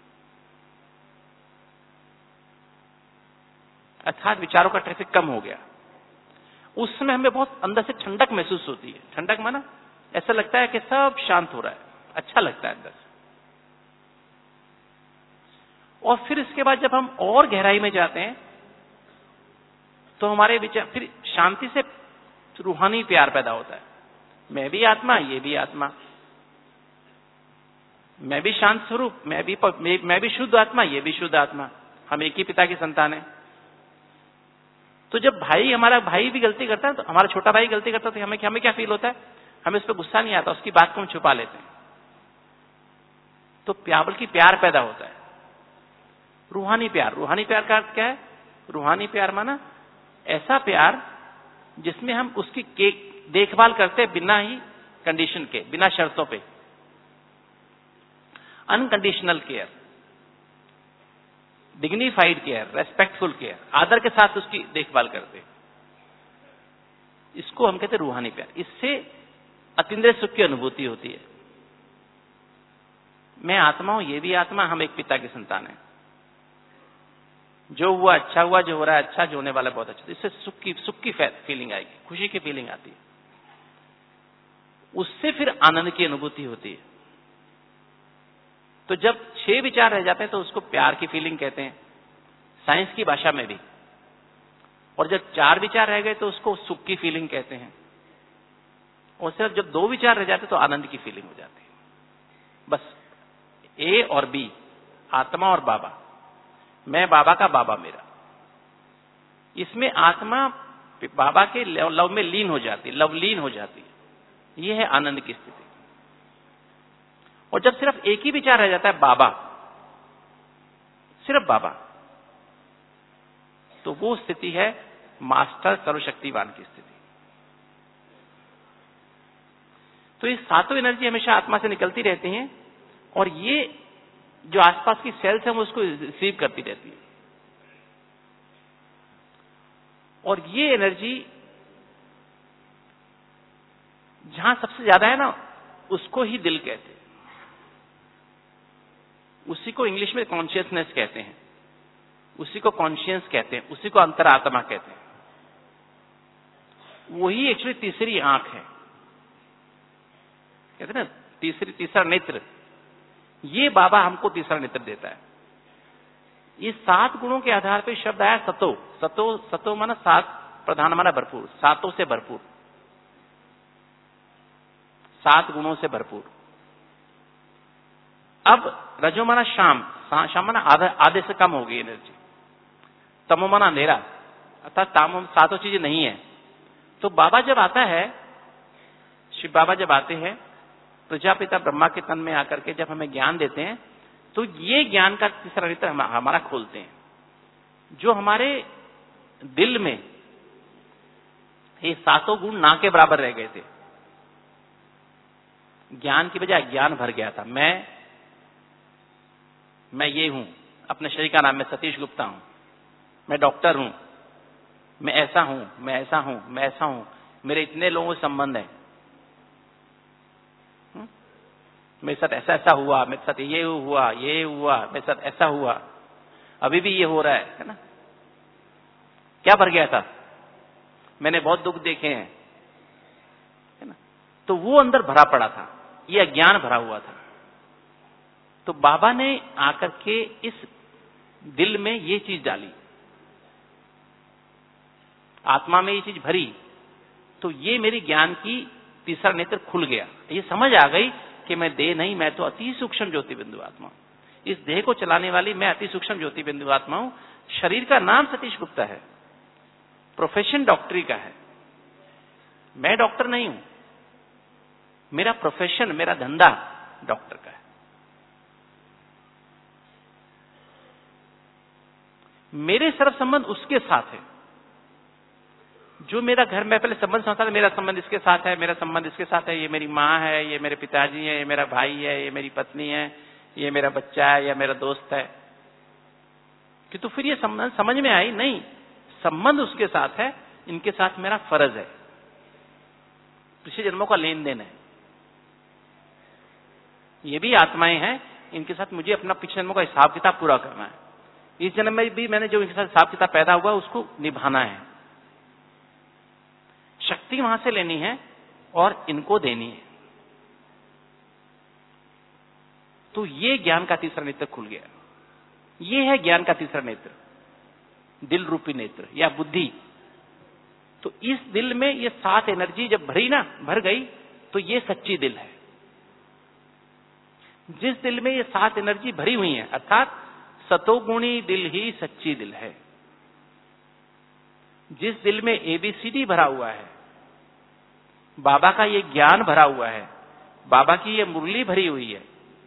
अर्थात विचारों का ट्रैफिक कम हो गया। उस समय हमें बहुत अंदर से ठंडक महसूस होती है। ठंडक माना ऐसा लगता है कि सब शांत हो रहा है, अच्छा लगता है अंदर से। और फिर इसके बाद जब हम और गहराई में जाते हैं तो हमारे विचार, फिर शांति से रूहानी प्यार पैदा होता है। मैं भी आत्मा, ये भी आत्मा, मैं भी शांत स्वरूप, मैं भी शुद्ध आत्मा, ये भी शुद्ध आत्मा, हम एक ही पिता की संतान है। तो जब हमारा भाई भी गलती करता है, तो हमारा छोटा भाई गलती करता है, तो हमें क्या फील होता है? हमें उस पर गुस्सा नहीं आता, उसकी बात को हम छुपा लेते हैं। तो बल्कि प्यार पैदा होता है, रूहानी प्यार। रूहानी प्यार का अर्थ क्या है? रूहानी प्यार माना ऐसा प्यार जिसमें हम उसकी देखभाल करते हैं बिना ही कंडीशन के, बिना शर्तों पे, unconditional care, dignified care, respectful care, आदर के साथ उसकी देखभाल करते हैं। इसको हम कहते हैं रूहानी प्यार। इससे अतीन्द्रिय सुख की अनुभूति होती है। मैं आत्मा हूं, ये भी आत्मा, हम एक पिता की संतान है। जो हुआ अच्छा हुआ, जो हो रहा है अच्छा, जो होने वाला बहुत अच्छा। इससे सुख की फीलिंग आएगी, खुशी की फीलिंग आती है। उससे फिर आनंद की अनुभूति होती है। तो जब 6 विचार रह जाते हैं तो उसको प्यार की फीलिंग कहते हैं, साइंस की भाषा में भी। और जब 4 विचार रह गए तो उसको सुख की फीलिंग कहते हैं। और सिर्फ जब 2 विचार रह जाते तो आनंद की फीलिंग हो जाती है। बस ए और बी, आत्मा और बाबा, मैं बाबा का, बाबा मेरा। इसमें आत्मा बाबा के लव में लीन हो जाती है, लवलीन हो जाती है। यह है आनंद की स्थिति। और जब सिर्फ एक ही विचार रह जाता है, बाबा, सिर्फ बाबा, तो वो स्थिति है मास्टर सर्वशक्तिवान की स्थिति। तो ये सातों एनर्जी हमेशा आत्मा से निकलती रहती हैं और ये जो आसपास की सेल्स हैं वो उसको रिसीव करती रहती है। और ये एनर्जी जहां सबसे ज्यादा है ना, उसको ही दिल कहते हैं। उसी को इंग्लिश में कॉन्शियसनेस कहते हैं, उसी को कॉन्शियस कहते हैं, उसी को अंतरात्मा कहते हैं। वही एक्चुअली तीसरी आंख है, कहते हैं ना तीसरा नेत्र। ये बाबा हमको तीसरा नेत्र देता है। ये 7 गुणों के आधार पर शब्द आया सतो। सतो माना 7, प्रधान माना भरपूर, 7 से भरपूर, 7 गुणों से भरपूर। अब रजो माना शाम, शाम माना आधे से कम हो गई एनर्जी, तमो माना अंधेरा, अर्थात तामो सातों चीजें नहीं है। तो बाबा जब आता है, शिव बाबा जब आते हैं प्रजापिता ब्रह्मा के तन में आकर के जब हमें ज्ञान देते हैं, तो ये ज्ञान का तीसरा नेत्र हमारा खोलते हैं। जो हमारे दिल में ये सातों गुण ना के बराबर रह गए थे, ज्ञान की बजाय ज्ञान भर गया था। मैं ये हूं, अपने शरीर का नाम मैं सतीश गुप्ता हूं, मैं डॉक्टर हूं, मैं ऐसा हूं, मैं ऐसा हूं, मैं ऐसा हूं, मेरे इतने लोगों से संबंध है, मेरे साथ ऐसा ऐसा हुआ, मेरे साथ ये हुआ, मेरे साथ ऐसा हुआ, अभी भी ये हो रहा है ना। क्या भर गया था? मैंने बहुत दुख देखे हैं, है ना। तो वो अंदर भरा पड़ा था, ये अज्ञान भरा हुआ था। तो बाबा ने आकर के इस दिल में ये चीज डाली, आत्मा में ये चीज भरी, तो ये मेरी ज्ञान की तीसरा नेत्र खुल गया। ये समझ आ गई कि मैं देह नहीं, मैं तो अति सूक्ष्म ज्योति बिंदु आत्मा हूं। इस देह को चलाने वाली मैं अति सूक्ष्म ज्योति बिंदु आत्मा हूं। शरीर का नाम सतीश गुप्ता है, प्रोफेशन डॉक्टरी का है, मैं डॉक्टर नहीं हूं, मेरा प्रोफेशन, मेरा धंधा डॉक्टर का है। मेरे सर्व संबंध उसके साथ है। जो मेरा घर में पहले संबंध समझता था, मेरा संबंध इसके साथ है, मेरा संबंध इसके साथ है, ये मेरी माँ है, ये मेरे पिताजी है, ये मेरा भाई है, ये मेरी पत्नी है, ये मेरा बच्चा है, या मेरा दोस्त है। कि तो फिर ये संबंध समझ में आई नहीं, संबंध उसके साथ है, इनके साथ मेरा फर्ज है, पिछले जन्मों का लेन देन है। ये भी आत्माएं हैं, इनके साथ मुझे अपना पिछले जन्मों का हिसाब किताब पूरा करना है। इस जन्म में भी मैंने जो इनके साथ हिसाब किताब पैदा हुआ उसको निभाना है, शक्ति वहां से लेनी है और इनको देनी है। तो ये ज्ञान का तीसरा नेत्र खुल गया। ये है ज्ञान का तीसरा नेत्र, दिल रूपी नेत्र या बुद्धि। तो इस दिल में ये 7 एनर्जी जब भर गई, तो ये सच्ची दिल है। जिस दिल में ये 7 एनर्जी भरी हुई है, अर्थात सतोगुणी दिल ही सच्ची दिल है। जिस दिल में ABCD भरा हुआ है, बाबा का ये ज्ञान भरा हुआ है, बाबा की ये मुरली भरी हुई है,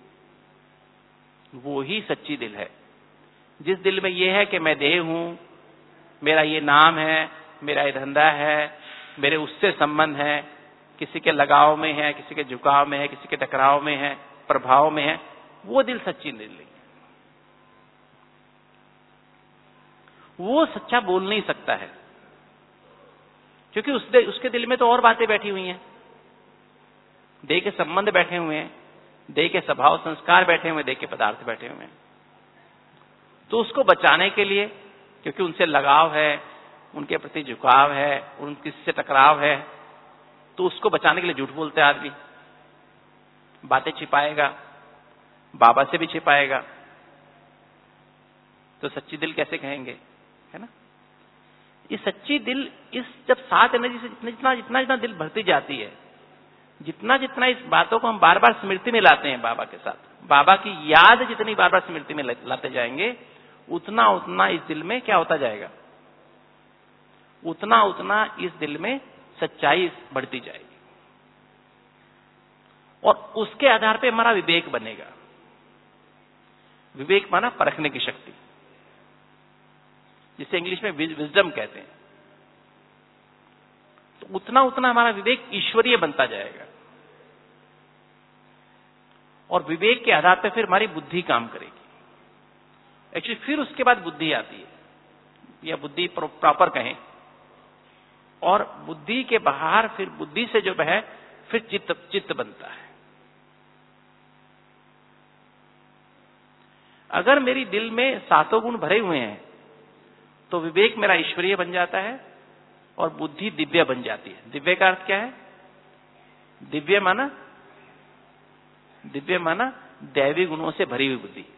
वो ही सच्ची दिल है। जिस दिल में ये है कि मैं देह हूं, मेरा ये नाम है, मेरा ये धंधा है, मेरे उससे संबंध है, किसी के लगाव में है, किसी के झुकाव में है, किसी के टकराव में है, प्रभाव में है, वो दिल सच्ची दिल नहीं है। वो सच्चा बोल नहीं सकता है, क्योंकि उसके दिल में तो और बातें बैठी हुई हैं, देह के संबंध बैठे हुए हैं, देह के स्वभाव संस्कार बैठे हुए हैं, देह के पदार्थ बैठे हुए हैं। तो उसको बचाने के लिए, क्योंकि उनसे लगाव है, उनके प्रति झुकाव है, उनसे टकराव है, तो उसको बचाने के लिए झूठ बोलते आदमी, बातें छिपाएगा, बाबा से भी छिपाएगा। तो सच्ची दिल कैसे कहेंगे, है ना। ये सच्ची दिल जब 7 एनर्जी से जितना दिल भरती जाती है, जितना इस बातों को हम बार बार स्मृति में लाते हैं बाबा के साथ, बाबा की याद जितनी बार बार स्मृति में लाते जाएंगे, उतना इस दिल में क्या होता जाएगा, उतना इस दिल में सच्चाई बढ़ती जाएगी। और उसके आधार पे हमारा विवेक बनेगा। विवेक माना परखने की शक्ति, जिसे इंग्लिश में विजडम कहते हैं। तो उतना हमारा विवेक ईश्वरीय बनता जाएगा, और विवेक के आधार पर फिर हमारी बुद्धि काम करेगी। एक्चुअली फिर उसके बाद बुद्धि आती है, या बुद्धि प्रॉपर कहें, और बुद्धि के बाहर फिर बुद्धि से जो है फिर चित्त बनता है। अगर मेरी दिल में 7 गुण भरे हुए हैं, तो विवेक मेरा ईश्वरीय बन जाता है और बुद्धि दिव्य बन जाती है। दिव्य का अर्थ क्या है? दिव्य माना दैवी गुणों से भरी हुई बुद्धि।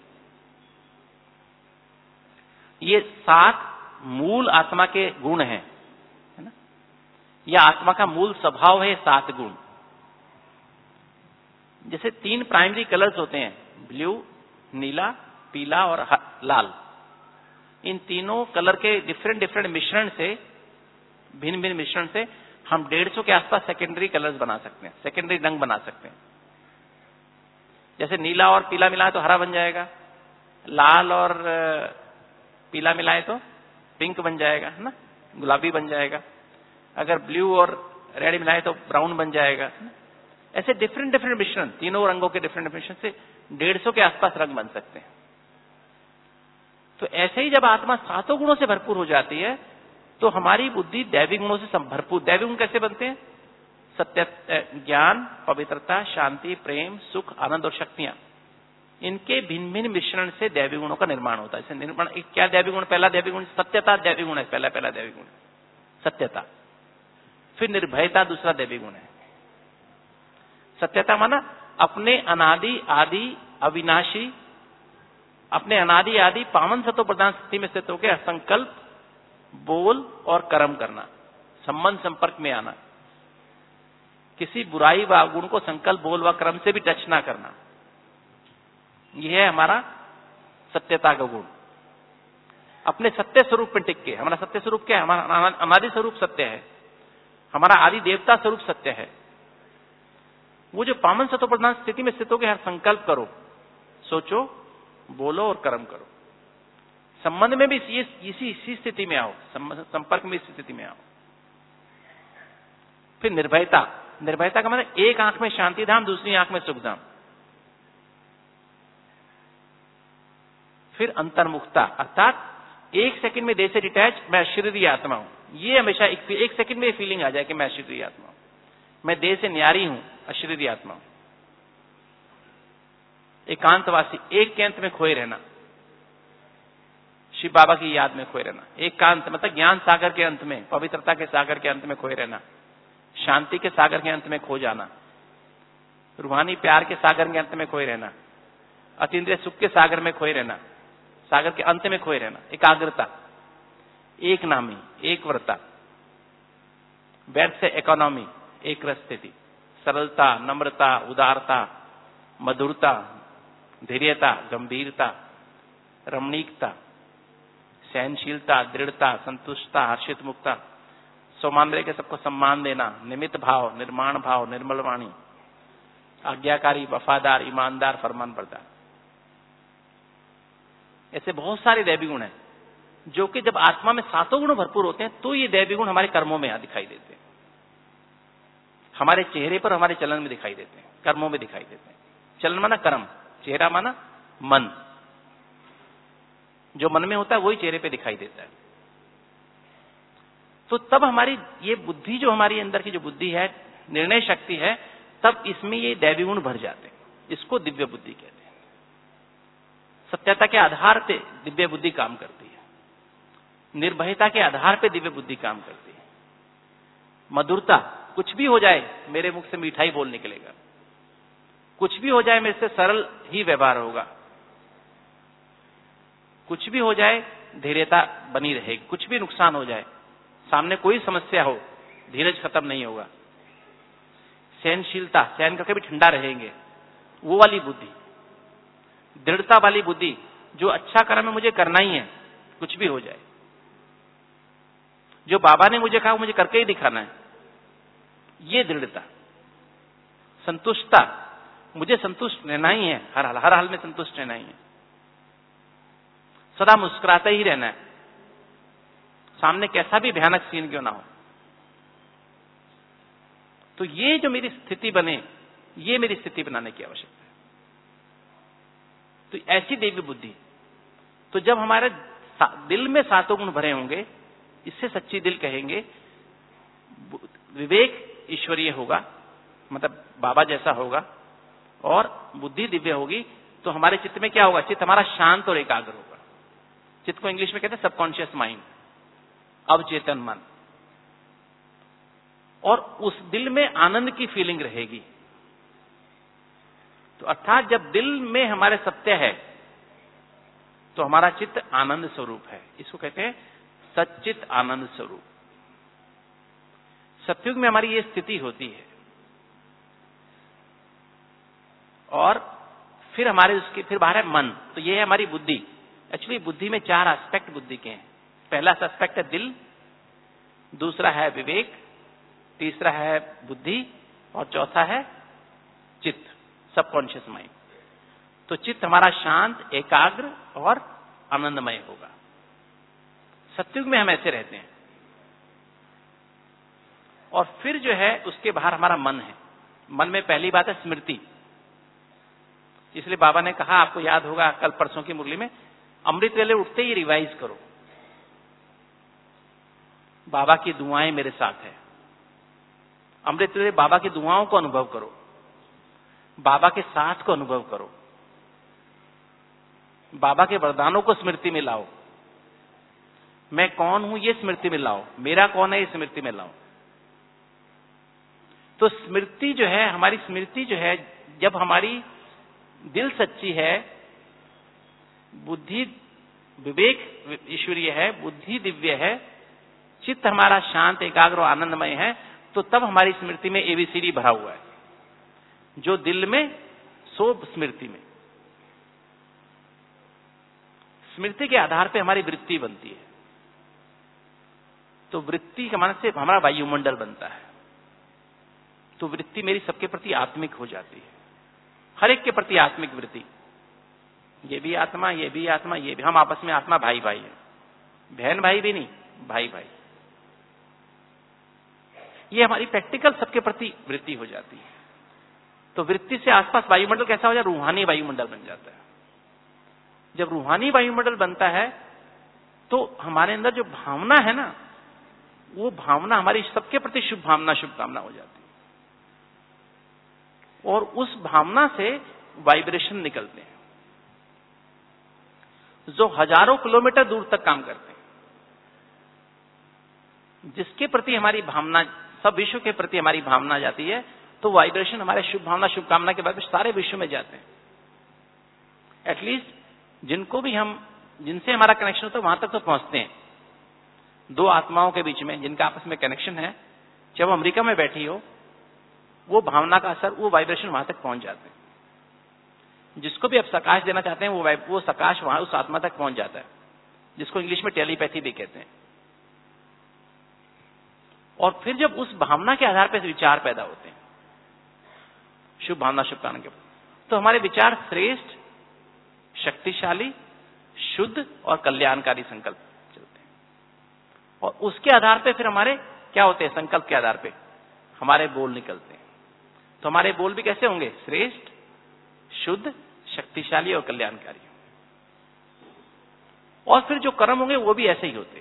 ये 7 मूल आत्मा के गुण हैं, है ना। यह आत्मा का मूल स्वभाव है, 7 गुण। जैसे 3 प्राइमरी कलर्स होते हैं, ब्लू, नीला, पीला और लाल, इन तीनों कलर के डिफरेंट डिफरेंट मिश्रण से, भिन्न भिन्न मिश्रण से हम 150 के आसपास सेकेंडरी कलर्स बना सकते हैं, सेकेंडरी रंग बना सकते हैं। जैसे नीला और पीला मिलाए तो हरा बन जाएगा, लाल और पीला मिलाए तो पिंक बन जाएगा, है ना, गुलाबी बन जाएगा। अगर ब्लू और रेड मिलाए तो ब्राउन बन जाएगा। ऐसे डिफरेंट डिफरेंट मिश्रण, तीनों रंगों के डिफरेंट मिश्रण से 150 के आसपास रंग बन सकते हैं। तो ऐसे ही जब आत्मा सातों गुणों से भरपूर हो जाती है तो हमारी बुद्धि दैवी गुणों से भरपूर। दैवी गुण कैसे बनते हैं? सत्य, ज्ञान, पवित्रता, शांति, प्रेम, सुख, आनंद और शक्तियां, इनके भिन्न भिन्न मिश्रण से दैवी गुणों का निर्माण होता है। इसे निर्माण क्या दैवी गुण? पहला दैवी गुण सत्यता दैवी गुण है, पहला दैवी गुण सत्यता। फिर निर्भयता दूसरा दैवी गुण है। सत्यता माना अपने अनादि आदि अविनाशी, अपने अनादि आदि पावन सत्व प्रधान स्थिति में स्थित होकर संकल्प, बोल और कर्म करना, संबंध संपर्क में आना, किसी बुराई व गुण को संकल्प, बोल व कर्म से भी टच ना करना, यह है हमारा सत्यता का गुण। अपने सत्य स्वरूप में टिक के, हमारा सत्य स्वरूप क्या है? हमारा अनादि स्वरूप सत्य है, हमारा आदि देवता स्वरूप सत्य है। वो जो पावन सत्व प्रधान स्थिति में स्थित होकर हर संकल्प करो, सोचो, बोलो और कर्म करो। संबंध में भी इसी स्थिति में आओ, संपर्क में इस स्थिति में आओ। फिर निर्भयता, निर्भयता का मतलब एक आंख में शांति धाम, दूसरी आंख में सुख धाम। फिर अंतर्मुखता, अर्थात एक सेकंड में देह से डिटैच, मैं अशरीरी आत्मा हूं। ये हमेशा एक सेकंड में फीलिंग आ जाए कि मैं अशरीरी आत्मा हूं, मैं देह से न्यारी हूं, अशरीरी आत्मा हूं। एकांतवासी, एक के अंत में खोए रहना, शिव बाबा की याद में खोए रहना। एकांत मतलब ज्ञान सागर के अंत में, पवित्रता के सागर के अंत में खोए रहना, शांति के सागर के अंत में खो जाना, रूहानी प्यार के सागर के अंत में खोए रहना, अतीन्द्रिय सुख के सागर में खोए रहना, सागर के अंत में खोए रहना। एकाग्रता, एक नामी, एक व्रता, व्यर्थ से इकोनॉमी, एक रस स्थिति, सरलता, नम्रता, उदारता, मधुरता, धैर्यता, गंभीरता, रमणीकता, सहनशीलता, दृढ़ता, संतुष्टता, हर्षित मुक्ता, सौमांद्र्य के सबको सम्मान देना, निमित्त भाव, निर्माण भाव, निर्मल वाणी, आज्ञाकारी, वफादार, ईमानदार, फरमानबरदार। ऐसे बहुत सारे दैवी गुण हैं जो कि जब आत्मा में सातों गुण भरपूर होते हैं तो ये दैवी गुण हमारे कर्मों में दिखाई देते हैं, हमारे चेहरे पर, हमारे चलन में दिखाई देते हैं, कर्मों में दिखाई देते हैं। चलन माना कर्म, चेहरा माना मन, जो मन में होता है वही चेहरे पे दिखाई देता है। तो तब हमारी ये बुद्धि, जो हमारी अंदर की जो बुद्धि है, निर्णय शक्ति है, तब इसमें ये दैवी गुण भर जाते हैं। इसको दिव्य बुद्धि कहते हैं। सत्यता के आधार पे दिव्य बुद्धि काम करती है, निर्भयता के आधार पे दिव्य बुद्धि काम करती है। मधुरता, कुछ भी हो जाए मेरे मुख से मीठा ही बोल निकलेगा, कुछ भी हो जाए मेरे से सरल ही व्यवहार होगा, कुछ भी हो जाए धैर्यता बनी रहेगी, कुछ भी नुकसान हो जाए, सामने कोई समस्या हो, धीरज खत्म नहीं होगा। सहनशीलता, सहन करके भी ठंडा रहेंगे, वो वाली बुद्धि। दृढ़ता वाली बुद्धि, जो अच्छा कर्म है मुझे करना ही है, कुछ भी हो जाए, जो बाबा ने मुझे कहा मुझे करके ही दिखाना है, ये दृढ़ता। संतुष्टता, मुझे संतुष्ट रहना ही है, हर हाल में संतुष्ट रहना ही है, सदा मुस्कुराते ही रहना है, सामने कैसा भी भयानक सीन क्यों ना हो। तो ये जो मेरी स्थिति बने, ये मेरी स्थिति बनाने की आवश्यकता है। तो ऐसी देवी बुद्धि, तो जब हमारे दिल में सातों गुण भरे होंगे, इससे सच्ची दिल कहेंगे, विवेक ईश्वरीय होगा, मतलब बाबा जैसा होगा, और बुद्धि दिव्य होगी, तो हमारे चित्त में क्या होगा? चित्त हमारा शांत और एकाग्र होगा। चित्त को इंग्लिश में कहते हैं सबकॉन्शियस माइंड, अवचेतन मन। और उस दिल में आनंद की फीलिंग रहेगी। तो अर्थात जब दिल में हमारे सत्य है तो हमारा चित्त आनंद स्वरूप है। इसको कहते हैं सच्चित आनंद स्वरूप। सतयुग में हमारी ये स्थिति होती है। और फिर हमारे उसके फिर बाहर है मन। तो ये है हमारी बुद्धि। एक्चुअली बुद्धि में 4 एस्पेक्ट बुद्धि के हैं। पहला एस्पेक्ट है दिल, दूसरा है विवेक, तीसरा है बुद्धि और चौथा है चित्त, सबकॉन्शियस माइंड। तो चित्त हमारा शांत, एकाग्र और आनंदमय होगा। सत्युग में हम ऐसे रहते हैं। और फिर जो है उसके बाहर हमारा मन है। मन में पहली बात है स्मृति। इसलिए बाबा ने कहा, आपको याद होगा कल परसों की मुरली में, अमृत वेले उठते ही रिवाइज करो, बाबा की दुआएं मेरे साथ है। अमृत वेले बाबा की दुआओं को अनुभव करो, बाबा के साथ को अनुभव करो, बाबा के वरदानों को स्मृति में लाओ। मैं कौन हूं ये स्मृति में लाओ, मेरा कौन है ये स्मृति में लाओ। तो स्मृति जो है, हमारी स्मृति जो है, जब हमारी दिल सच्ची है, बुद्धि विवेक ईश्वरीय है, बुद्धि दिव्य है, चित्त हमारा शांत, एकाग्र और आनंदमय है, तो तब हमारी स्मृति में एबीसीडी भरा हुआ है। जो दिल में सो स्मृति में। स्मृति के आधार पर हमारी वृत्ति बनती है। तो वृत्ति के माने से हमारा वायुमंडल बनता है। तो वृत्ति मेरी सबके प्रति आत्मिक हो जाती है, हर एक के प्रति आत्मिक वृत्ति। ये भी आत्मा, ये भी आत्मा, ये भी। हम आपस में आत्मा भाई भाई है, बहन भाई भी नहीं, भाई भाई। ये हमारी प्रैक्टिकल सबके प्रति वृत्ति हो जाती है। तो वृत्ति से आसपास वायुमंडल कैसा हो जाए? रूहानी वायुमंडल बन जाता है। जब रूहानी वायुमंडल बनता है तो हमारे अंदर जो भावना है ना, वो भावना हमारी सबके प्रति शुभ भावना, शुभकामना हो जाती है। और उस भावना से वाइब्रेशन निकलते हैं जो हजारों किलोमीटर दूर तक काम करते हैं। जिसके प्रति हमारी भावना, सब विश्व के प्रति हमारी भावना जाती है, तो वाइब्रेशन हमारे शुभ भावना, शुभकामना के बाद सारे विश्व में जाते हैं। एटलीस्ट जिनको भी हम, जिनसे हमारा कनेक्शन होता है, वहां तक तो पहुंचते हैं। 2 आत्माओं के बीच में जिनका आपस में कनेक्शन है, जब अमेरिका में बैठी हो, वो भावना का असर, वो वाइब्रेशन वहां तक पहुंच जाते हैं। जिसको भी आप सकाश देना चाहते हैं, वो सकाश वहां उस आत्मा तक पहुंच जाता है, जिसको इंग्लिश में टेलीपैथी भी कहते हैं। और फिर जब उस भावना के आधार पर विचार पैदा होते हैं, शुभ भावना, शुभकामना के, तो हमारे विचार श्रेष्ठ, शक्तिशाली, शुद्ध और कल्याणकारी संकल्प चलते हैं। और उसके आधार पर फिर हमारे क्या होते हैं? संकल्प के आधार पर हमारे बोल निकलते हैं। तो हमारे बोल भी कैसे होंगे? श्रेष्ठ, शुद्ध, शक्तिशाली और कल्याणकारी। और फिर जो कर्म होंगे वो भी ऐसे ही होते हैं।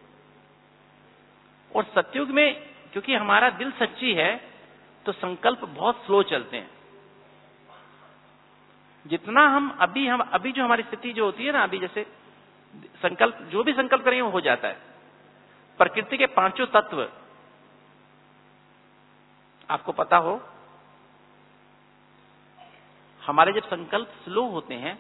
और सतयुग में क्योंकि हमारा दिल सच्ची है, तो संकल्प बहुत स्लो चलते हैं। जितना हम अभी जो हमारी स्थिति जो होती है ना, अभी जैसे संकल्प, जो भी संकल्प करेंगे वो हो जाता है। प्रकृति के 5 तत्व आपको पता हो, हमारे जब संकल्प स्लो होते हैं,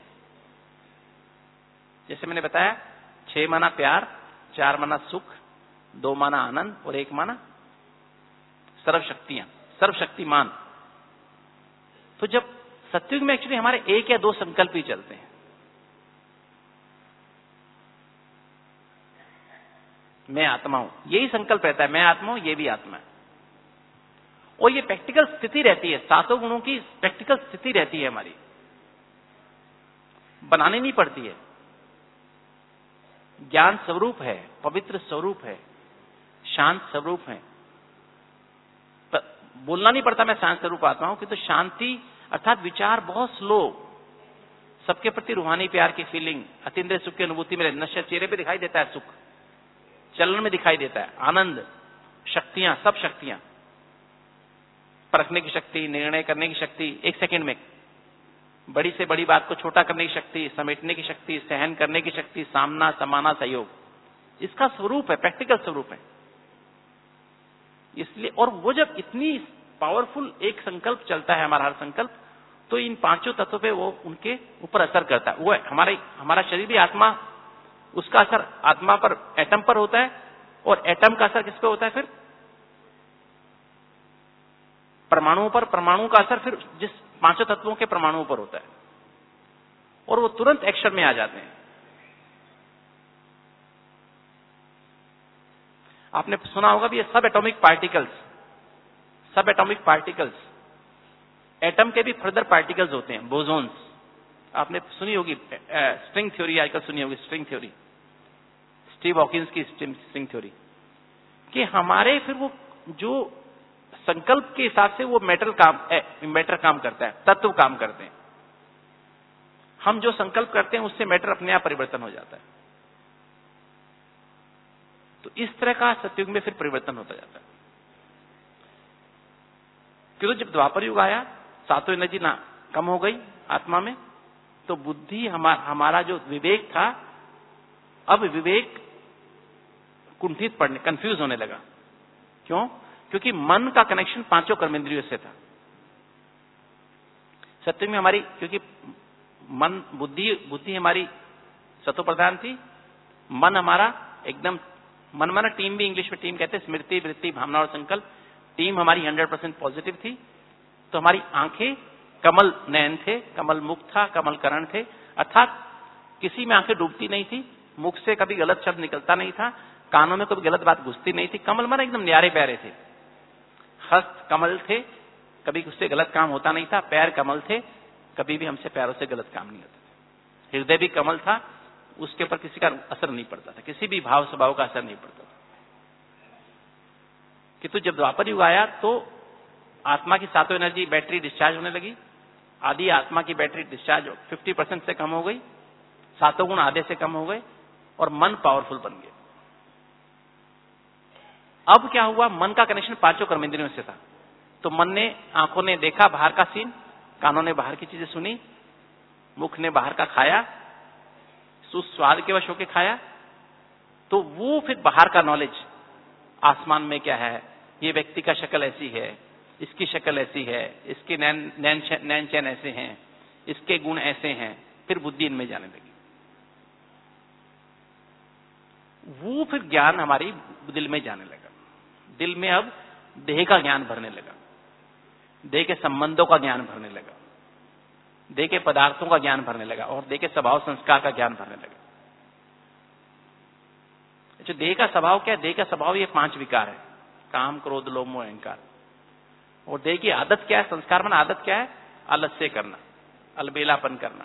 जैसे मैंने बताया, 6 माना प्यार, 4 माना सुख, 2 माना आनंद और 1 माना सर्वशक्तियां, सर्वशक्तिमान। तो जब सत्युग में एक्चुअली हमारे 1 या 2 संकल्प ही चलते हैं। मैं आत्मा हूं, यही संकल्प रहता है, मैं आत्मा हूं, ये भी आत्मा है। और ये प्रैक्टिकल स्थिति रहती है, 7 गुणों की प्रैक्टिकल स्थिति रहती है हमारी, बनानी नहीं पड़ती है। ज्ञान स्वरूप है, पवित्र स्वरूप है, शांत स्वरूप है। बोलना नहीं पड़ता मैं शांत स्वरूप आत्मा हूं, कि तो शांति अर्थात विचार बहुत स्लो, सबके प्रति रूहानी प्यार की फीलिंग, अतीन्द्रिय सुख की अनुभूति में, नशा चेहरे पे दिखाई देता है, सुख चलन में दिखाई देता है, आनंद, शक्तियां, सब शक्तियां, परखने की शक्ति, निर्णय करने की शक्ति, 1 सेकंड में बड़ी से बड़ी बात को छोटा करने की शक्ति, समेटने की शक्ति, सहन करने की शक्ति, सामना, समाना, सहयोग, इसका स्वरूप है, प्रैक्टिकल स्वरूप है। इसलिए, और वो जब इतनी पावरफुल एक संकल्प चलता है, हमारा हर संकल्प, तो इन 5 तत्वों पे वो उनके ऊपर असर करता है। वो हमारा शरीर भी आत्मा, उसका असर आत्मा पर, एटम पर होता है, और एटम का असर किस पे होता है? फिर परमाणुओं पर, परमाणु का असर फिर जिस 5 तत्वों के परमाणुओं पर होता है। और वो तुरंत एक्शन में आ जाते हैं। आपने सुना होगा भी ये सब एटॉमिक पार्टिकल्स, एटम के भी फर्दर पार्टिकल्स होते हैं, बोसोन्स। आपने सुनी होगी स्ट्रिंग थ्योरी, आजकल सुनी होगी स्ट्रिंग थ्योरी, स्टीव हॉकिंस की स्ट्रिंग थ्योरी, कि हमारे फिर वो जो संकल्प के हिसाब से वो मैटर काम करता है, तत्व काम करते हैं। हम जो संकल्प करते हैं उससे मैटर अपने आप परिवर्तन हो जाता है। तो इस तरह का सतयुग में फिर परिवर्तन होता जाता है। क्योंकि जब द्वापर युग आया, सातों एनर्जी ना कम हो गई आत्मा में, तो बुद्धि हमारा जो विवेक था, अब विवेक कुंठित पड़ने, कंफ्यूज होने लगा। क्यों? क्योंकि मन का कनेक्शन पांचों कर्मेंद्रियों से था। सत्युग में हमारी, क्योंकि मन बुद्धि हमारी सतो प्रधान थी, मन हमारा एकदम, मन माना टीम भी इंग्लिश में टीम कहते हैं, स्मृति, वृत्ति, भावना और संकल्प। टीम हमारी 100% पॉजिटिव थी। तो हमारी आंखें कमल नयन थे, कमल मुख था, कमल करण थे, अर्थात किसी में आंखें डूबती नहीं थी, मुख से कभी गलत शब्द निकलता नहीं था, कानों में कभी गलत बात घुसती नहीं थी। कमल माना एकदम न्यारे प्यारे थे। हस्त कमल थे, कभी उससे गलत काम होता नहीं था। पैर कमल थे, कभी भी हमसे पैरों से गलत काम नहीं होता था। हृदय भी कमल था, उसके ऊपर किसी का असर नहीं पड़ता था, किसी भी भाव स्वभाव का असर नहीं पड़ता था। किंतु जब द्वापर युग आया तो आत्मा की सातों एनर्जी बैटरी डिस्चार्ज होने लगी। आधी आत्मा की बैटरी डिस्चार्ज 50% से कम हो गई, सातों गुण आधे से कम हो गए और मन पावरफुल बन गया। अब क्या हुआ? मन का कनेक्शन पांचों कर्मेंद्रियों से था। तो मन ने, आंखों ने देखा बाहर का सीन, कानों ने बाहर की चीजें सुनी, मुख ने बाहर का खाया, स्वाद के वश होकर खाया, तो वो फिर बाहर का नॉलेज, आसमान में क्या है, ये व्यक्ति का शक्ल ऐसी है, इसकी शक्ल ऐसी है, इसके नैन चैन ऐसे हैं, इसके गुण ऐसे हैं, फिर बुद्धि इनमें जाने लगी। वो फिर ज्ञान हमारी दिल में जाने लगा। दिल में अब देह का ज्ञान भरने लगा, देह के संबंधों का ज्ञान भरने लगा, देह के पदार्थों का ज्ञान भरने लगा और देह के स्वभाव संस्कार का ज्ञान भरने लगा। अच्छा, देह का स्वभाव क्या है? देह का स्वभाव ये 5 विकार है, काम, क्रोध, लोभ, मोह, अहंकार। और देह की आदत क्या है? संस्कार में आदत क्या है? आलस्य करना, अलबेलापन करना,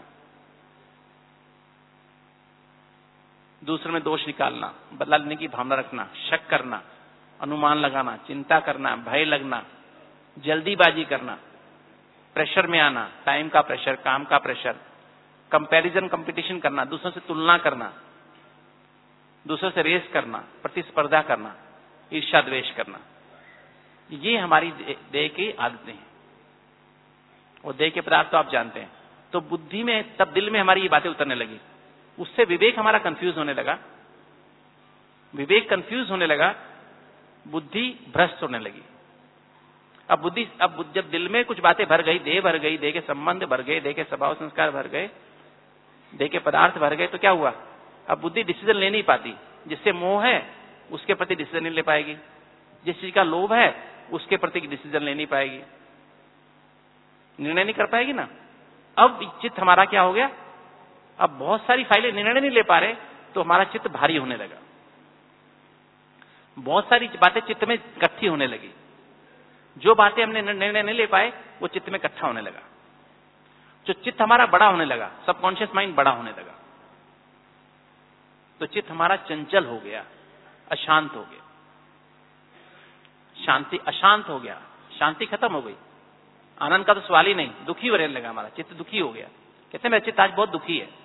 दूसरे में दोष निकालना, बदला लेने की भावना रखना, शक करना, अनुमान लगाना, चिंता करना, भय लगना, जल्दीबाजी करना, प्रेशर में आना, टाइम का प्रेशर, काम का प्रेशर, कंपैरिजन, कंपटीशन करना, दूसरों से तुलना करना, दूसरों से रेस करना, प्रतिस्पर्धा करना, ईर्ष्या द्वेष करना। ये हमारी देह की आदतें हैं। और देह के पदार्थ तो आप जानते हैं। तो बुद्धि में, तब दिल में हमारी ये बातें उतरने लगी। उससे विवेक हमारा कंफ्यूज होने लगा, विवेक कंफ्यूज होने लगा, बुद्धि भ्रष्ट होने लगी। अब जब दिल में कुछ बातें भर गई, देह भर गई, देह के संबंध भर गए, देह के स्वभाव संस्कार भर गए, देह के पदार्थ भर गए, तो क्या हुआ? अब बुद्धि डिसीजन ले नहीं पाती। जिससे मोह है उसके प्रति डिसीजन नहीं ले पाएगी, जिस चीज का लोभ है उसके प्रति डिसीजन ले नहीं पाएगी, निर्णय नहीं कर पाएगी ना। अब चित्त हमारा क्या हो गया? अब बहुत सारी फाइलें निर्णय नहीं ले पा रहे, तो हमारा चित्त भारी होने लगा। बहुत सारी बातें चित्त में इकट्ठी होने लगी। जो बातें हमने निर्णय नहीं ले पाए वो चित्त में इकट्ठा होने लगा। जो चित्त हमारा बड़ा होने लगा, सबकॉन्शियस माइंड बड़ा होने लगा, तो चित्त हमारा चंचल हो गया, अशांत हो गया, अशांत हो गया, शांति खत्म हो गई। आनंद का तो सवाल ही नहीं, दुखी रहने लगा, हमारा चित्त दुखी हो गया। कहते हैं मेरा चित्त आज बहुत दुखी है।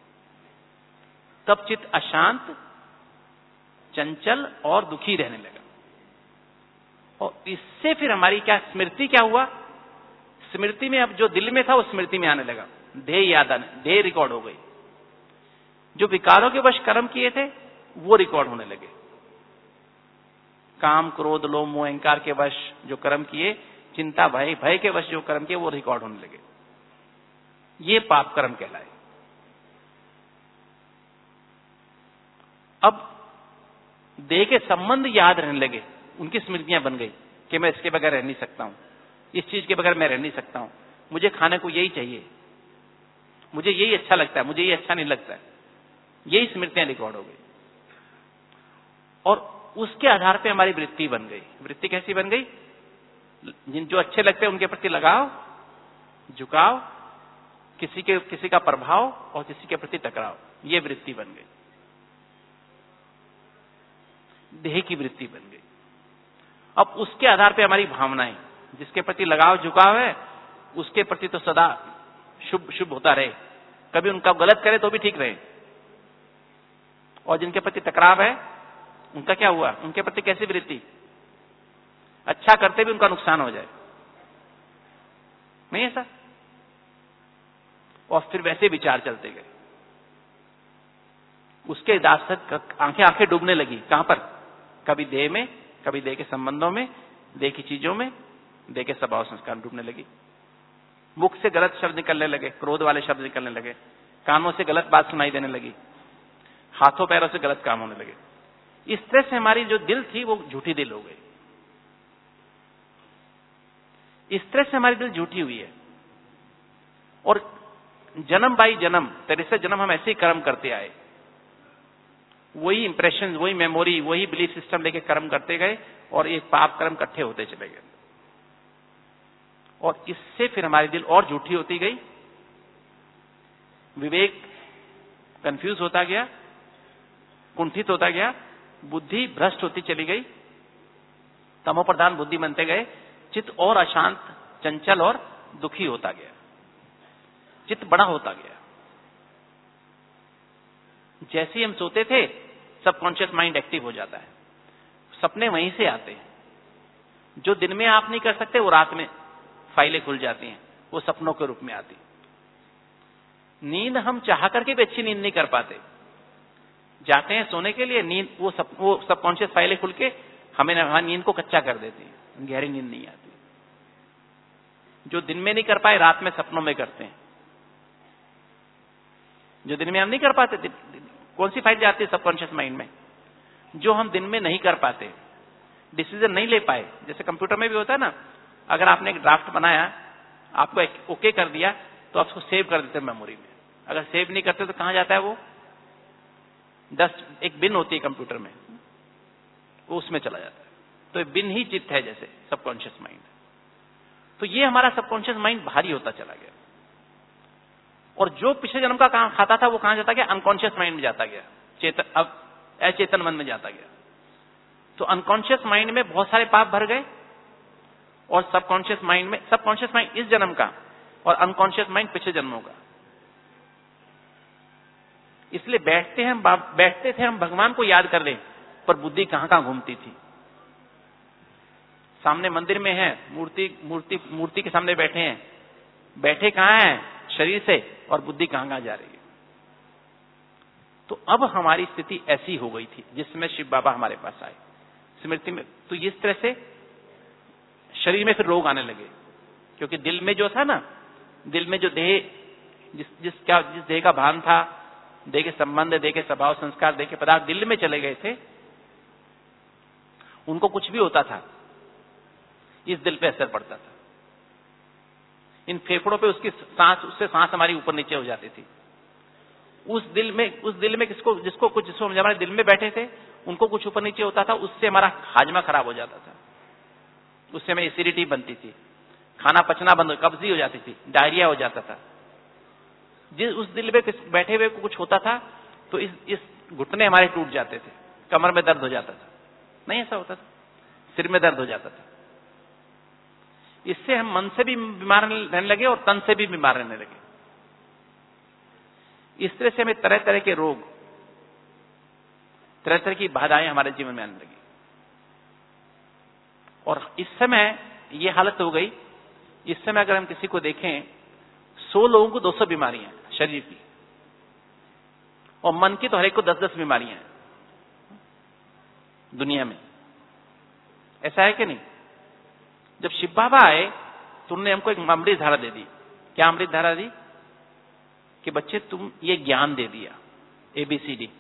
तब चित्त अशांत, चंचल और दुखी रहने लगा। और इससे फिर हमारी क्या स्मृति क्या हुआ? स्मृति में अब जो दिल में था वो स्मृति में आने लगा, देह याद आने, देह रिकॉर्ड हो गई। जो विकारों के वश कर्म किए थे वो रिकॉर्ड होने लगे। काम, क्रोध, लोभ, मोह, अहंकार के वश जो कर्म किए, चिंता, भय के वश जो कर्म किए वो रिकॉर्ड होने लगे। ये पाप कर्म कहलाए। अब देह के संबंध याद रहने लगे, उनकी स्मृतियां बन गई कि मैं इसके बगैर रह नहीं सकता हूं, इस चीज के बगैर मैं रह नहीं सकता हूं, मुझे खाने को यही चाहिए। मुझे यही अच्छा लगता है, मुझे ये अच्छा नहीं लगता है। यही स्मृतियां रिकॉर्ड हो गई और उसके आधार पे हमारी वृत्ति बन गई। वृत्ति कैसी बन गई? जिन जो अच्छे लगते हैं उनके प्रति लगाव, झुकाव, किसी का प्रभाव और किसी के प्रति टकराव, ये वृत्ति बन गई, देह की वृत्ति बन गई। अब उसके आधार पे हमारी भावनाएं, जिसके प्रति लगाव झुकाव है उसके प्रति तो सदा शुभ शुभ होता रहे, कभी उनका गलत करे तो भी ठीक रहे। और जिनके प्रति टकराव है उनका क्या हुआ? उनके प्रति कैसी वृत्ति? अच्छा करते भी उनका नुकसान हो जाए, नहीं ऐसा? और फिर वैसे विचार चलते गए, उसके दास्त आंखें डूबने लगी। कहां पर? कभी देह में, कभी देह के संबंधों में, देह की चीजों में, देह के स्वभाव संस्कार डूबने लगी। मुख से गलत शब्द निकलने लगे, क्रोध वाले शब्द निकलने लगे, कानों से गलत बात सुनाई देने लगी, हाथों पैरों से गलत काम होने लगे। इस तरह से हमारी जो दिल थी वो झूठी दिल हो गई। इस तरह से हमारी दिल झूठी हुई है और जन्म बाई जन्म, तेरे से जन्म हम ऐसे ही कर्म करते आए, वही इंप्रेशन, वही मेमोरी, वही बिलीफ सिस्टम लेके कर्म करते गए और एक पाप कर्म इकट्ठे होते चले गए और इससे फिर हमारी दिल और झूठी होती गई, विवेक कंफ्यूज होता गया, कुंठित होता गया, बुद्धि भ्रष्ट होती चली गई, तमोप्रधान बुद्धि बनते गए, चित्त और अशांत, चंचल और दुखी होता गया, चित्त बड़ा होता गया। जैसे ही हम सोते थे सबकॉन्शियस माइंड एक्टिव हो जाता है, सपने वहीं से आते हैं। जो दिन में आप नहीं कर सकते वो रात में फाइलें खुल जाती हैं, वो सपनों के रूप में आती। नींद हम चाह करके भी अच्छी नींद नहीं कर पाते, जाते हैं सोने के लिए, नींद वो सबकॉन्शियस फाइलें खुल के हमें नींद को कच्चा कर देती है, गहरी नींद नहीं आती। जो दिन में नहीं कर पाए रात में सपनों में करते हैं। जो दिन में हम नहीं कर पाते, कौन सी फाइल जाती है सबकॉन्शियस माइंड में? जो हम दिन में नहीं कर पाते, डिसीजन नहीं ले पाए। जैसे कंप्यूटर में भी होता है ना, अगर आपने एक ड्राफ्ट बनाया, आपको ओके कर दिया तो आप उसको सेव कर देते हैं मेमोरी में। अगर सेव नहीं करते तो कहां जाता है वो? एक बिन होती है कंप्यूटर में, वो उसमें चला जाता है। तो बिन ही चित्त है जैसे सबकॉन्शियस माइंड। तो ये हमारा सबकॉन्शियस माइंड भारी होता चला गया और जो पिछले जन्म का काम खाता था वो कहां जाता गया? अनकॉन्शियस माइंड में जाता गया, अब अचेतन मन में जाता गया। तो अनकॉन्शियस माइंड में बहुत सारे पाप भर गए और सबकॉन्शियस माइंड इस जन्म का और अनकॉन्शियस माइंड पिछले जन्मों का। इसलिए बैठते थे हम भगवान को याद कर ले, पर बुद्धि कहां कहां घूमती थी। सामने मंदिर में है, मूर्ति के सामने बैठे हैं, बैठे कहां हैं? शरीर से, और बुद्धि कहां कहां जा रही है। तो अब हमारी स्थिति ऐसी हो गई थी जिसमें शिव बाबा हमारे पास आए स्मृति में। तो इस तरह से शरीर में फिर रोग आने लगे, क्योंकि दिल में जो था ना, दिल में जो देह, जिस देह का भान था, देह के संबंध, देह के स्वभाव संस्कार, देह के पदार्थ दिल में चले गए थे, उनको कुछ भी होता था इस दिल पे असर पड़ता था। इन फेफड़ों पे उससे सांस हमारी ऊपर नीचे हो जाती थी। उस दिल में जिसको हमारे दिल में बैठे थे उनको कुछ ऊपर नीचे होता था, उससे हमारा हाजमा खराब हो जाता था, उससे हमें एसिडिटी बनती थी, खाना पचना बंद, कब्जी हो जाती थी, डायरिया हो जाता था। उस दिल में बैठे हुए को कुछ होता था तो इस घुटने हमारे टूट जाते थे, कमर में दर्द हो जाता था, नहीं ऐसा होता था, सिर में दर्द हो जाता था। इससे हम मन से भी बीमार रहने लगे और तन से भी बीमार रहने लगे। इस तरह से हमें तरह तरह के रोग, तरह तरह की बाधाएं हमारे जीवन में आने लगी। और इस समय ये हालत हो गई, इस समय अगर हम किसी को देखें, 100 लोगों को 200 बीमारियां हैं शरीर की, और मन की तो हर एक को 10-10 बीमारियां हैं दुनिया में। ऐसा है कि नहीं? जब शिव बाबा आए तो उन्होंने हमको एक अमृत धारा दे दी। क्या अमृत धारा दी? कि बच्चे तुम ये ज्ञान दे दिया, ABCD,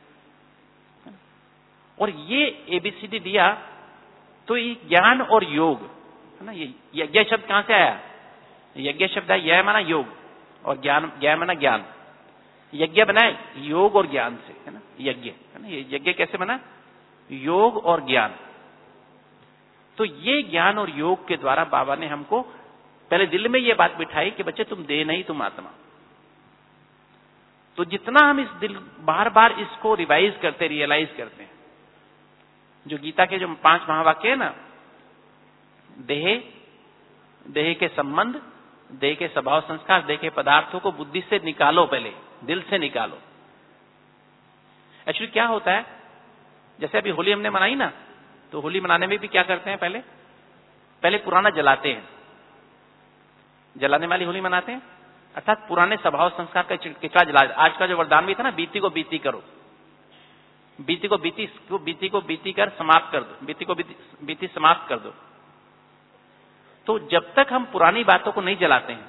और ये ABCD दिया तो ये ज्ञान और योग है ना। ये यज्ञ शब्द कहां से आया? यज्ञ शब्द है, यह माना योग, और ज्ञान, ज्ञान माना ज्ञान। यज्ञ बना है योग और ज्ञान से, है ना, यज्ञ, है ना। ये यज्ञ कैसे बना? योग और ज्ञान। तो ये ज्ञान और योग के द्वारा बाबा ने हमको पहले दिल में ये बात बिठाई कि बच्चे तुम देह नहीं, तुम आत्मा। तो जितना हम इस दिल बार बार इसको रिवाइज करते, रियलाइज करते हैं, जो गीता के जो 5 महावाक्य है ना, देह के संबंध, देह के स्वभाव संस्कार, देह के पदार्थों को बुद्धि से निकालो, पहले दिल से निकालो। एक्चुअली क्या होता है, जैसे अभी होली हमने मनाई ना, तो होली मनाने में भी क्या करते हैं, पहले पुराना जलाते हैं, जलाने वाली होली मनाते हैं, अर्थात पुराने स्वभाव संस्कार का किचड़ा जला। आज का जो वरदान भी था ना, बीती को बीती करो, बीती को बीती कर समाप्त कर दो, बीती को बीती समाप्त कर दो। तो जब तक हम पुरानी बातों को नहीं जलाते हैं,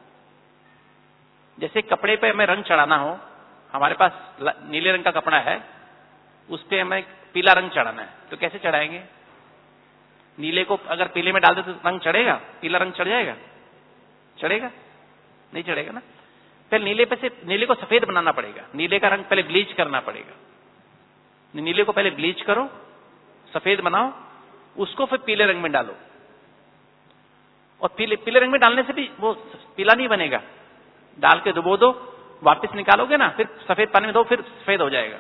जैसे कपड़े पे हमें रंग चढ़ाना हो, हमारे पास नीले रंग का कपड़ा है, उस पे हमें पीला रंग चढ़ाना है, तो कैसे चढ़ाएंगे? नीले को अगर पीले में डाल दे तो रंग चढ़ेगा? पीला रंग चढ़ जाएगा? चढ़ेगा? नहीं चढ़ेगा ना। पहले नीले को सफेद बनाना पड़ेगा, नीले का रंग पहले ब्लीच करना पड़ेगा। नीले को पहले ब्लीच करो, सफेद बनाओ, उसको फिर पीले रंग में डालो। और पीले रंग में डालने से भी वो पीला नहीं बनेगा, डाल के डुबो दो, वापस निकालोगे ना, फिर सफेद पानी में दो, फिर सफेद हो जाएगा।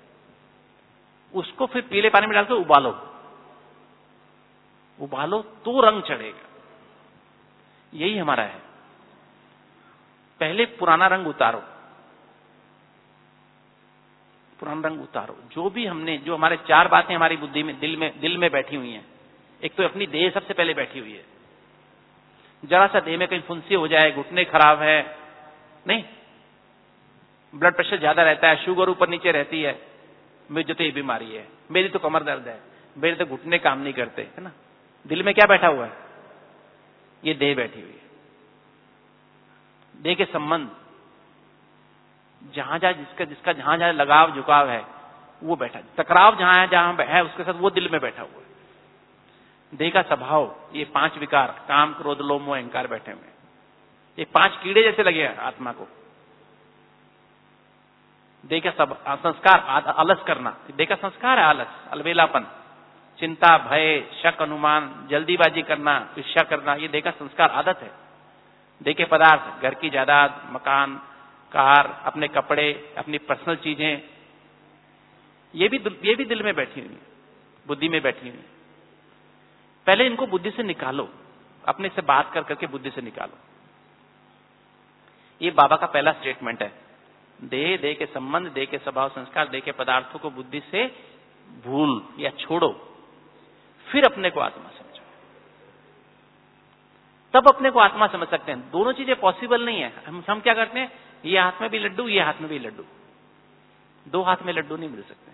उसको फिर पीले पानी में डाल के उबालो तो रंग चढ़ेगा। यही हमारा है, पहले पुराना रंग उतारो, पुराना रंग उतारो। जो हमारे 4 बातें हमारी बुद्धि में, दिल में बैठी हुई हैं। एक तो अपनी देह सबसे पहले बैठी हुई है, जरा सा देह में कहीं फुंसी हो जाए, घुटने खराब है, नहीं, ब्लड प्रेशर ज्यादा रहता है, शुगर ऊपर नीचे रहती है, मुझे तो ये बीमारी है, मेरी तो कमर दर्द है, मेरे तो घुटने काम नहीं करते, है ना। दिल में क्या बैठा हुआ है? ये देह बैठी हुई है। देह के संबंध, जहां जिसका जहां लगाव झुकाव है, वो बैठा, टकराव जहां है उसके साथ वो दिल में बैठा हुआ है। देह का स्वभाव, ये 5 विकार, काम, क्रोध, लोभ, मोह, अहंकार बैठे हुए हैं। ये 5 कीड़े जैसे लगे हैं आत्मा को। देह का संस्कार, आलस करना, देह का संस्कार है आलस, अलबेलापन, चिंता, भय, शक, अनुमान, जल्दीबाजी करना, ईर्ष्या करना, ये देह का संस्कार, आदत है। देह के पदार्थ, घर की जायदाद, मकान, कार, अपने कपड़े, अपनी पर्सनल चीजें, ये भी दिल में बैठी हुई है, बुद्धि में बैठी हुई है। पहले इनको बुद्धि से निकालो, अपने से बात करके बुद्धि से निकालो। ये बाबा का पहला स्टेटमेंट है। देह के संबंध, देह के स्वभाव संस्कार, देह के पदार्थों को बुद्धि से भूल या छोड़ो, फिर अपने को आत्मा समझो, तब अपने को आत्मा समझ सकते हैं। दोनों चीजें पॉसिबल नहीं है। हम क्या करते हैं, ये हाथ में भी लड्डू, ये हाथ में भी लड्डू, 2 हाथ में लड्डू नहीं मिल सकते।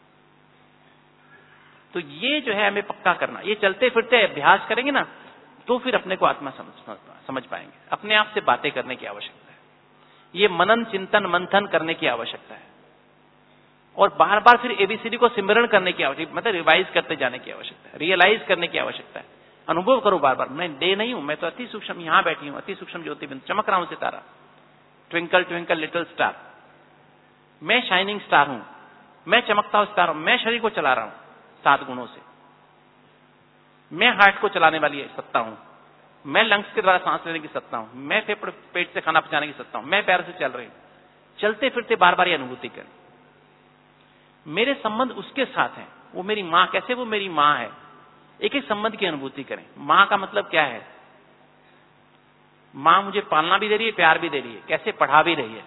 तो ये जो है हमें पक्का करना, ये चलते फिरते अभ्यास करेंगे ना, तो फिर अपने को आत्मा समझ पाएंगे। अपने आप से बातें करने की आवश्यकता है, ये मनन, चिंतन, मंथन करने की आवश्यकता है, और बार बार फिर एबीसीडी को सिमरण करने की आवश्यकता, मतलब रिवाइज करते जाने की आवश्यकता है, रियलाइज करने की आवश्यकता है। अनुभव करो बार बार, मैं देह नहीं हूं, मैं तो अति सूक्ष्म यहां बैठी हूं, अति सूक्ष्म ज्योति बिंदु, चमक रहा हूं सितारा, ट्विंकल ट्विंकल लिटिल स्टार, मैं शाइनिंग स्टार हूं, मैं चमकता हुआ सितारा हूं, मैं शरीर को चला रहा हूं 7 गुणों से, मैं हार्ट को चलाने वाली सत्ता हूं, मैं लंग्स के द्वारा सांस लेने की सत्ता हूं, मैं पेट से खाना पचाने की सत्ता हूं, मैं पैर से चल रही हूं। चलते फिरते बार बार ये अनुभूति करें, मेरे संबंध उसके साथ हैं, वो मेरी मां, कैसे वो मेरी मां है, एक एक संबंध की अनुभूति करें। मां का मतलब क्या है? मां मुझे पालना भी दे रही है, प्यार भी दे रही है, कैसे पढ़ा भी रही है,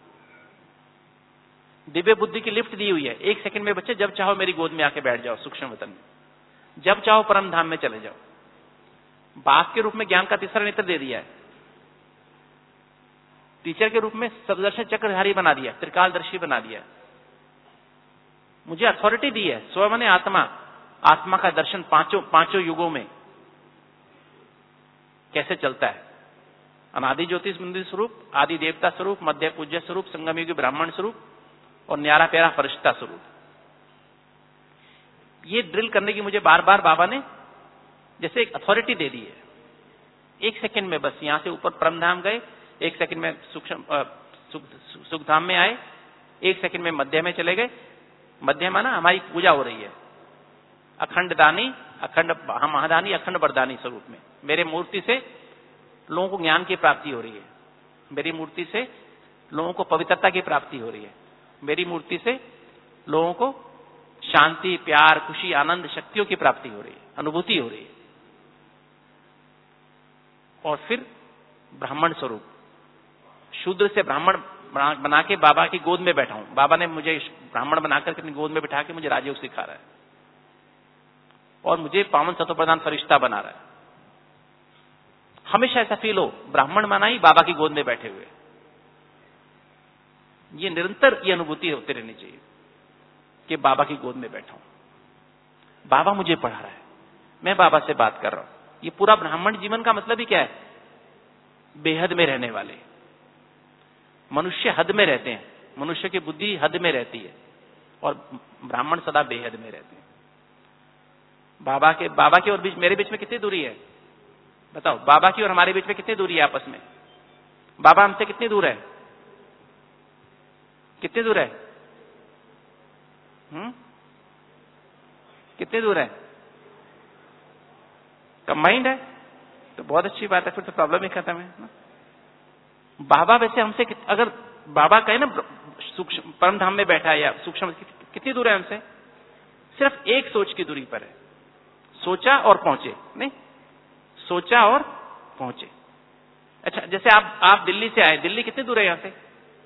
दिव्य बुद्धि की लिफ्ट दी हुई है। 1 सेकंड में बच्चे जब चाहो मेरी गोद में आके बैठ जाओ सूक्ष्म वतन में, जब चाहो परम धाम में चले जाओ। बाप के रूप में ज्ञान का तीसरा नेत्र दे दिया है, टीचर के रूप में सर्वदर्शन चक्रधारी बना दिया, त्रिकालदर्शी बना दिया, मुझे अथॉरिटी दी है। स्व माने आत्मा, आत्मा का दर्शन पांचों युगों में कैसे चलता है, अनादि ज्योतिष बिंदु स्वरूप, आदि देवता स्वरूप, मध्य पूज्य स्वरूप, संगम युगी ब्राह्मण स्वरूप और न्यारा प्यारा फरिश्ता स्वरूप। ये ड्रिल करने की मुझे बार बार बाबा ने जैसे एक अथॉरिटी दे दी है। 1 सेकंड में बस यहां से ऊपर परमधाम गए, 1 सेकंड में सूक्ष्म सुखधाम में आए, 1 सेकंड में मध्य में चले गए। मध्य माना हमारी पूजा हो रही है, अखंड दानी, अखंड महादानी, अखंड वरदानी स्वरूप में। मेरे मूर्ति से लोगों को ज्ञान की प्राप्ति हो रही है, मेरी मूर्ति से लोगों को पवित्रता की प्राप्ति हो रही है, मेरी मूर्ति से लोगों को शांति, प्यार, खुशी, आनंद, शक्तियों की प्राप्ति हो रही है, अनुभूति हो रही है। और फिर ब्राह्मण स्वरूप, शूद्र से ब्राह्मण बना के बाबा की गोद में बैठा हूं। बाबा ने मुझे ब्राह्मण बनाकर अपनी गोद में बिठा के मुझे राजयोग सिखा रहा है और मुझे पावन सत्व प्रधान फरिश्ता बना रहा है। हमेशा ऐसा फील हो ब्राह्मण बना ही बाबा की गोद में बैठे हुए। ये निरंतर ये अनुभूति होती रहनी चाहिए कि बाबा की गोद में बैठा हूं, बाबा मुझे पढ़ा रहा है, मैं बाबा से बात कर रहा हूं। ये पूरा ब्राह्मण जीवन का मतलब ही क्या है? बेहद में रहने वाले। मनुष्य हद में रहते हैं, मनुष्य की बुद्धि हद में रहती है और ब्राह्मण सदा बेहद में रहते हैं। बाबा की और मेरे बीच में कितनी दूरी है बताओ? बाबा की और हमारे बीच में कितनी दूरी है आपस में? बाबा हमसे कितनी दूर है? कितनी दूर है? कितनी दूर है? कंबाइंड है तो बहुत अच्छी बात है, फिर तो प्रॉब्लम ही खत्म है ना? बाबा वैसे हमसे अगर बाबा कहे ना सूक्ष्म परम धाम में बैठा है या सूक्ष्म, कितनी दूर है हमसे? सिर्फ एक सोच की दूरी पर है। सोचा और पहुंचे, नहीं सोचा और पहुंचे। अच्छा, जैसे आप दिल्ली से आए, दिल्ली कितनी दूर है यहां से?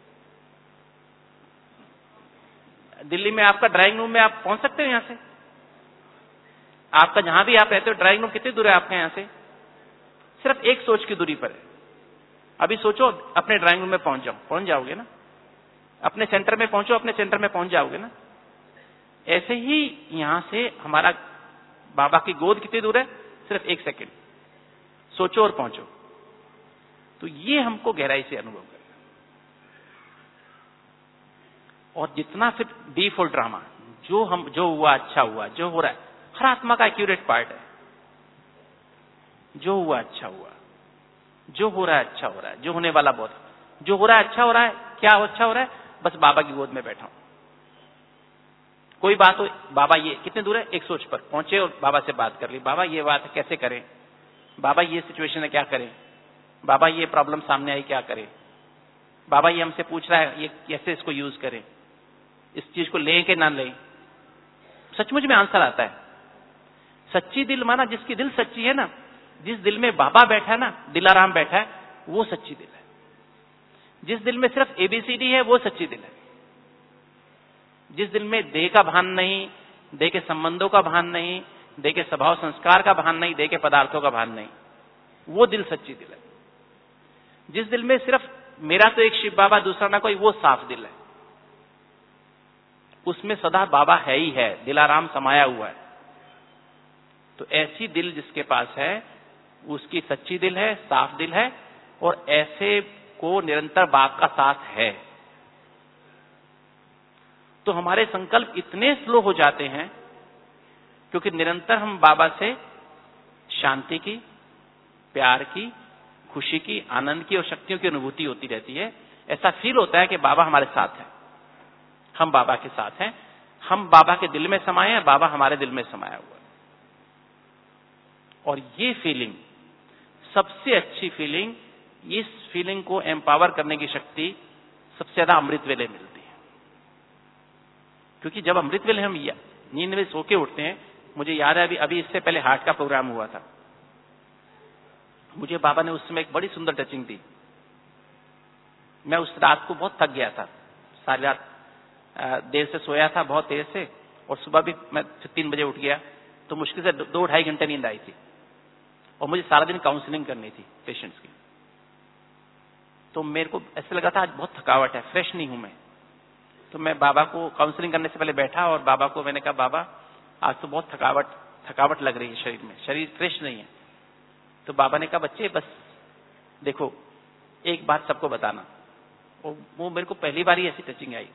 दिल्ली में आपका ड्राइंग रूम में आप पहुंच सकते हो यहां से? आपका जहां भी आप रहते हो ड्राइंग रूम कितनी दूर है आपके यहां से? सिर्फ एक सोच की दूरी पर है। अभी सोचो अपने ड्राइंग रूम में पहुंच जाओगे ना? अपने सेंटर में पहुंचो, अपने सेंटर में पहुंच जाओगे ना? ऐसे ही यहां से हमारा बाबा की गोद कितनी दूर है? सिर्फ 1 सेकंड सोचो और पहुंचो। तो ये हमको गहराई से अनुभव करना। और जितना फिर डिफॉल्ट ड्रामा, जो हुआ अच्छा हुआ, जो हो रहा है, हर आत्मा का एक्यूरेट पार्ट है। जो हुआ अच्छा हुआ, जो हो रहा है अच्छा हो रहा है, जो होने वाला बहुत, जो हो रहा है अच्छा हो रहा है। क्या अच्छा हो रहा है? बस बाबा की गोद में बैठा हूं। कोई बात हो, बाबा ये कितने दूर है? एक सोच पर पहुंचे और बाबा से बात कर ली। बाबा ये बात है कैसे करें? बाबा ये सिचुएशन है क्या करें? बाबा ये प्रॉब्लम सामने आई क्या करें? बाबा ये हमसे पूछ रहा है, ये कैसे इसको यूज करें? इस चीज को लें कि ना लें? सचमुच में आंसर आता है। सच्ची दिल माना जिसकी दिल सच्ची है ना, जिस दिल में बाबा बैठा है ना, दिलाराम बैठा है, वो सच्ची दिल है। जिस दिल में सिर्फ ABCD है वो सच्ची दिल है। जिस दिल में देह का भान नहीं, देह के संबंधों का भान नहीं, देह के स्वभाव संस्कार का भान नहीं, देह के पदार्थों का भान नहीं, वो दिल सच्ची दिल है। जिस दिल में सिर्फ मेरा तो एक शिव बाबा दूसरा ना कोई, वो साफ दिल है। उसमें सदा बाबा है ही है, दिलाराम समाया हुआ है। तो ऐसी दिल जिसके पास है उसकी सच्ची दिल है, साफ दिल है, और ऐसे को निरंतर बाप का साथ है। तो हमारे संकल्प इतने स्लो हो जाते हैं क्योंकि निरंतर हम बाबा से शांति की, प्यार की, खुशी की, आनंद की और शक्तियों की अनुभूति होती रहती है। ऐसा फील होता है कि बाबा हमारे साथ है, हम बाबा के साथ हैं, हम बाबा के दिल में समाये हैं, बाबा हमारे दिल में समाया हुआ है। और ये फीलिंग सबसे अच्छी फीलिंग, इस फीलिंग को एम्पावर करने की शक्ति सबसे ज्यादा अमृत वेले मिलती है। क्योंकि जब अमृत वेले हम नींद में सो के उठते हैं, मुझे याद है अभी इससे पहले हार्ट का प्रोग्राम हुआ था, मुझे बाबा ने उस समय एक बड़ी सुंदर टचिंग दी। मैं उस रात को बहुत थक गया था, सारी रात देर से सोया था, बहुत देर से, और सुबह भी मैं 3 बजे उठ गया, तो मुश्किल से 2-2.5 घंटे नींद आई थी। और मुझे सारा दिन काउंसलिंग करनी थी पेशेंट्स की। तो मेरे को ऐसा लगा था आज बहुत थकावट है, फ्रेश नहीं हूं मैं। तो मैं बाबा को काउंसलिंग करने से पहले बैठा और बाबा को मैंने कहा, बाबा आज तो बहुत थकावट लग रही है शरीर में, शरीर फ्रेश नहीं है। तो बाबा ने कहा, बच्चे बस देखो एक बात सबको बताना। वो मेरे को पहली बार ही ऐसी टचिंग आई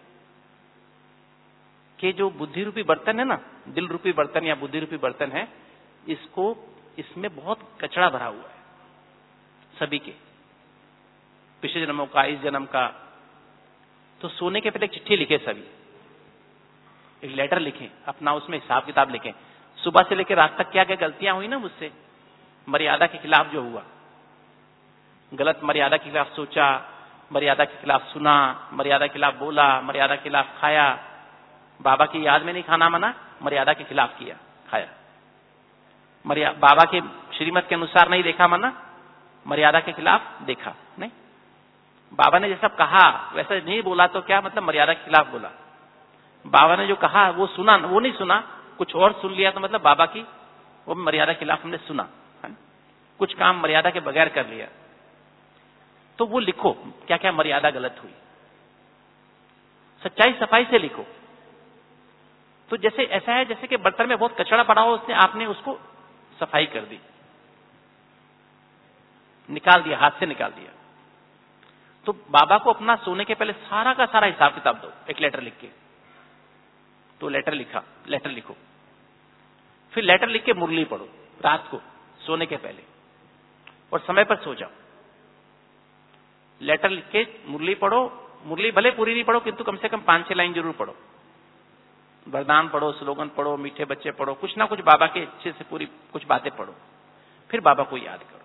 कि जो बुद्धि रूपी बर्तन है ना, दिल रूपी बर्तन या बुद्धि रूपी बर्तन है, इसमें बहुत कचरा भरा हुआ है सभी के। पिछले जन्मों का, इस जन्म का। तो सोने के पहले एक चिट्ठी लिखे, सभी एक लेटर लिखें, अपना उसमें हिसाब किताब लिखें, सुबह से लेकर रात तक क्या क्या गलतियां हुई ना मुझसे, मर्यादा के खिलाफ जो हुआ, गलत मर्यादा के खिलाफ सोचा, मर्यादा के खिलाफ सुना, मर्यादा के खिलाफ बोला, मर्यादा के खिलाफ खाया। बाबा की याद में नहीं खाना मना, मर्यादा के खिलाफ किया, खाया। बाबा के श्रीमत के अनुसार नहीं देखा मना, मर्यादा के खिलाफ देखा। नहीं, बाबा ने जैसा कहा वैसा नहीं बोला तो क्या मतलब, मर्यादा के खिलाफ बोला। बाबा ने जो कहा वो सुना, वो नहीं सुना, कुछ और सुन लिया तो मतलब बाबा की वो मर्यादा के खिलाफ हमने सुना, है? कुछ काम मर्यादा के बगैर कर लिया। तो वो लिखो क्या क्या मर्यादा गलत हुई, सच्चाई सफाई से लिखो। तो जैसे ऐसा है जैसे कि बर्तन में बहुत कचरा पड़ा हो, उसने आपने उसको सफाई कर दी, निकाल दिया, हाथ से निकाल दिया। तो बाबा को अपना सोने के पहले सारा का सारा हिसाब किताब दो, एक लेटर लिख के। तो लेटर लिखा, लेटर लिखो, फिर लेटर लिख के मुरली पढ़ो रात को सोने के पहले, और समय पर सो जाओ। लेटर लिख के मुरली पढ़ो, मुरली भले पूरी नहीं पढ़ो किंतु कम से कम 5-6 लाइन जरूर पढ़ो। वरदान पढ़ो, स्लोगन पढ़ो, मीठे बच्चे पढ़ो, कुछ ना कुछ बाबा के अच्छे से पूरी कुछ बातें पढ़ो, फिर बाबा को याद करो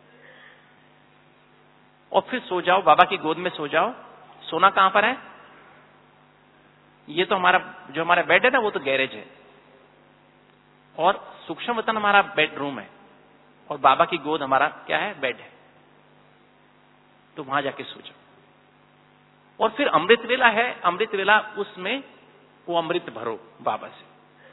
और फिर सो जाओ, बाबा की गोद में सो जाओ। सोना कहां पर है? ये तो हमारा जो हमारा बेड है ना, वो तो गैरेज है, और सूक्ष्म वतन हमारा बेडरूम है, और बाबा की गोद हमारा क्या है? बेड है। तो वहां जाके सो जाओ। और फिर अमृत वेला है, अमृत वेला उसमें वो अमृत भरो बाबा से,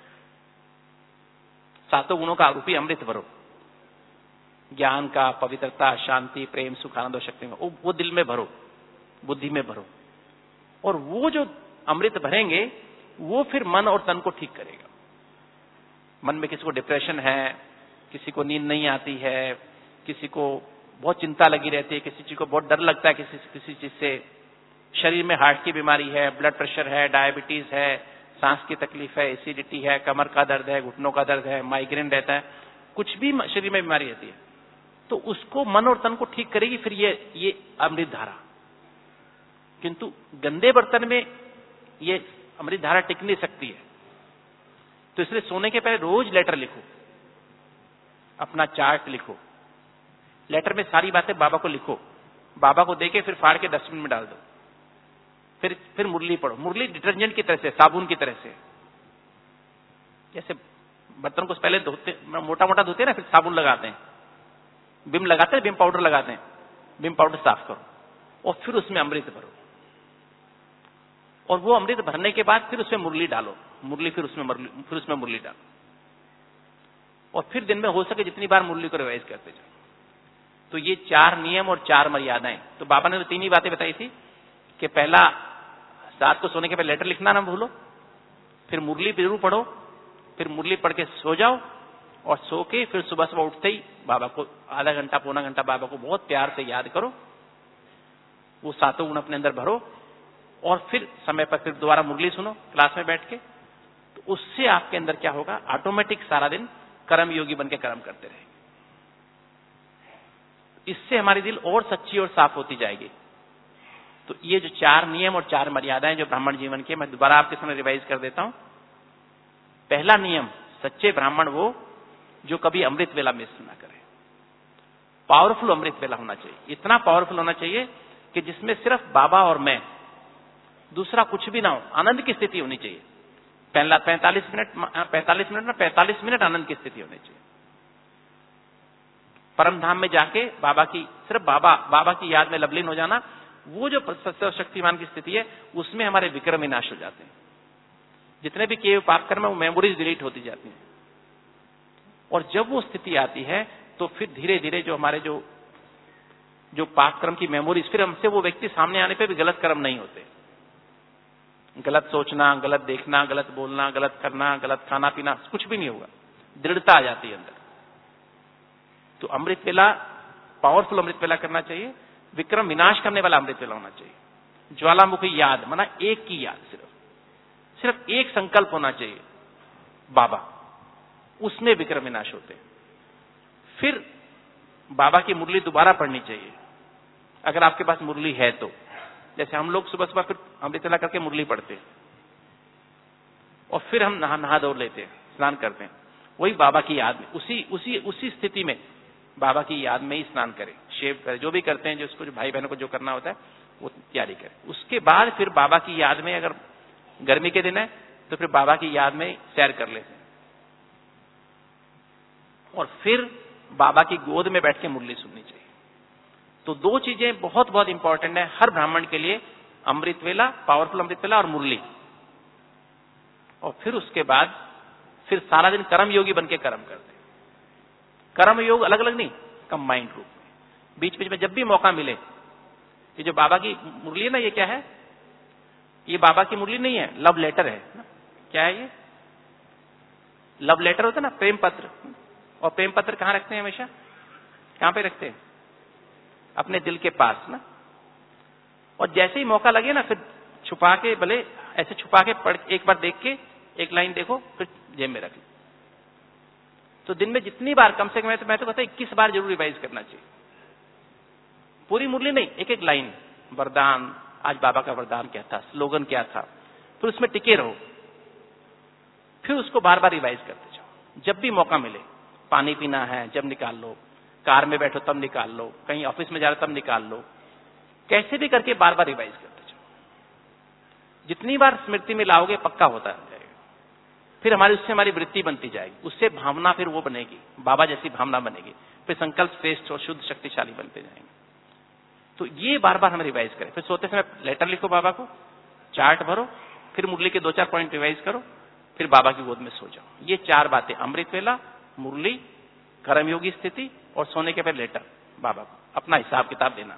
7 गुणों का आरोपी अमृत भरो, ज्ञान का, पवित्रता, शांति, प्रेम, सुख, आनंद और शक्ति में, वो दिल में भरो, बुद्धि में भरो। और वो जो अमृत भरेंगे वो फिर मन और तन को ठीक करेगा। मन में किसी को डिप्रेशन है, किसी को नींद नहीं आती है, किसी को बहुत चिंता लगी रहती है, किसी चीज को बहुत डर लगता है, किसी चीज से, शरीर में हार्ट की बीमारी है, ब्लड प्रेशर है, डायबिटीज है, सांस की तकलीफ है, एसिडिटी है, कमर का दर्द है, घुटनों का दर्द है, माइग्रेन रहता है, कुछ भी शरीर में बीमारी रहती है, तो उसको मन और तन को ठीक करेगी फिर ये अमृत धारा। किंतु गंदे बर्तन में ये अमृत धारा टिक नहीं सकती है। तो इसलिए सोने के पहले रोज लेटर लिखो, अपना चार्ट लिखो, लेटर में सारी बातें बाबा को लिखो, बाबा को देके फिर फाड़ के डस्टबिन में डाल दो। फिर मुरली पढ़ो, मुरली डिटर्जेंट की तरह से, साबुन की तरह से। जैसे बर्तन को पहले धोते, मोटा मोटा धोते हैं ना, फिर साबुन लगाते हैं, बिम लगाते हैं, बिम पाउडर लगाते हैं, बिम पाउडर साफ करो और फिर उसमें अमृत भरो। और वो अमृत भरने के बाद फिर उसमें मुरली डालो, मुरली फिर उसमें मुरली डालो, और फिर दिन में हो सके जितनी बार मुरली को रिवाइज करते जाओ। तो ये 4 नियम और 4 मर्यादाएं। तो बाबा ने तो 3 ही बातें बताई थी कि पहला, रात को सोने के पहले लेटर लिखना ना भूलो, फिर मुरली जरूर पढ़ो, फिर मुरली पढ़ के सो जाओ, और सो के फिर सुबह सुबह उठते ही बाबा को आधा घंटा पौना घंटा बाबा को बहुत प्यार से याद करो, वो 7 गुण अपने अंदर भरो, और फिर समय पर फिर दोबारा मुरली सुनो क्लास में बैठ के। तो उससे आपके अंदर क्या होगा? ऑटोमेटिक सारा दिन कर्म योगी बन के कर्म करते रहेंगे। इससे हमारी दिल और सच्ची और साफ होती जाएगी। तो ये जो 4 नियम और 4 मर्यादाएं जो ब्राह्मण जीवन के, मैं दोबारा आपके सामने रिवाइज कर देता हूं। पहला नियम, सच्चे ब्राह्मण वो जो कभी अमृत वेला मिस ना करे। पावरफुल अमृत वेला होना चाहिए, इतना पावरफुल होना चाहिए कि जिसमें सिर्फ बाबा और मैं, दूसरा कुछ भी ना हो, आनंद की स्थिति होनी चाहिए। 45 मिनट आनंद की स्थिति होनी चाहिए। परम धाम में जाके बाबा की, सिर्फ बाबा की याद में लबलीन हो जाना, वो जो शक्तिमान की स्थिति है, उसमें हमारे विक्रम विनाश हो जाते हैं। जितने भी किए पाप कर्म है वो मेमोरीज डिलीट होती जाती हैं। और जब वो स्थिति आती है तो फिर धीरे धीरे जो हमारे जो पाप कर्म की मेमोरीज, फिर हमसे वो व्यक्ति सामने आने पे भी गलत कर्म नहीं होते। गलत सोचना, गलत देखना, गलत बोलना, गलत करना, गलत खाना पीना, कुछ भी नहीं होगा, दृढ़ता आ जाती है अंदर। तो अमृत वेला, पावरफुल अमृत वेला करना चाहिए, विक्रम विनाश करने वाला अमृत वेला होना चाहिए। ज्वालामुखी याद, माना एक की याद, सिर्फ एक संकल्प होना चाहिए बाबा, उसमें विक्रम विनाश होते। फिर बाबा की मुरली दोबारा पढ़नी चाहिए, अगर आपके पास मुरली है तो। जैसे हम लोग सुबह सुबह फिर अमृत वेला करके मुरली पढ़ते हैं और फिर हम नहा धो लेते हैं, स्नान करते हैं, वही बाबा की याद में, उसी स्थिति में बाबा की याद में ही स्नान करें, शेव करें, जो भी करते हैं, जो उसको जो भाई बहनों को जो करना होता है वो तैयारी करें। उसके बाद फिर बाबा की याद में, अगर गर्मी के दिन है तो फिर बाबा की याद में सैर कर लेते हैं और फिर बाबा की गोद में बैठ के मुरली सुननी चाहिए। तो दो चीजें बहुत बहुत इंपॉर्टेंट है हर ब्राह्मण के लिए, अमृत वेला, पावरफुल अमृत वेला और मुरली। और फिर उसके बाद फिर सारा दिन कर्म योगी बन के कर्म करते। कर्म योग अलग अलग नहीं, कंबाइंड रूप में। बीच बीच में जब भी मौका मिले, ये जो बाबा की मुरली है ना, ये क्या है? ये बाबा की मुरली नहीं है, लव लेटर है ना। क्या है ये? लव लेटर होता है ना, प्रेम पत्र। और प्रेम पत्र कहां रखते हैं? हमेशा कहां पे रखते हैं? अपने दिल के पास ना। और जैसे ही मौका लगे ना, फिर छुपा के, भले ऐसे छुपा के पढ़, एक बार देख के एक लाइन देखो, फिर जेब में रख लो। तो दिन में जितनी बार, कम से कम मैं तो कहता 21 बार जरूर रिवाइज करना चाहिए। पूरी मुरली नहीं, एक एक लाइन, वरदान, आज बाबा का वरदान क्या था, स्लोगन क्या था, फिर उसमें टिके रहो, फिर उसको बार बार रिवाइज करते जाओ। जब भी मौका मिले, पानी पीना है जब निकाल लो, कार में बैठो तब निकाल लो, कहीं ऑफिस में जा रहे तब निकाल लो, कैसे भी करके बार बार रिवाइज करते जाओ। जितनी बार स्मृति में लाओगे पक्का होता जाएगा। फिर उससे हमारी वृत्ति बनती जाएगी, उससे भावना फिर वो बनेगी, बाबा जैसी भावना बनेगी, फिर संकल्प श्रेष्ठ और शुद्ध शक्तिशाली बनते जाएंगे। तो ये बार बार हम रिवाइज करें। फिर सोते समय लेटर लिखो बाबा को, चार्ट भरो, फिर मुरली के 2-4 पॉइंट रिवाइज करो, फिर बाबा की गोद में सो जाओ। ये 4 बातें, अमृत वेला, मुरली, कर्मयोगी स्थिति और सोने के पहले लेटर, बाबा को अपना हिसाब किताब देना,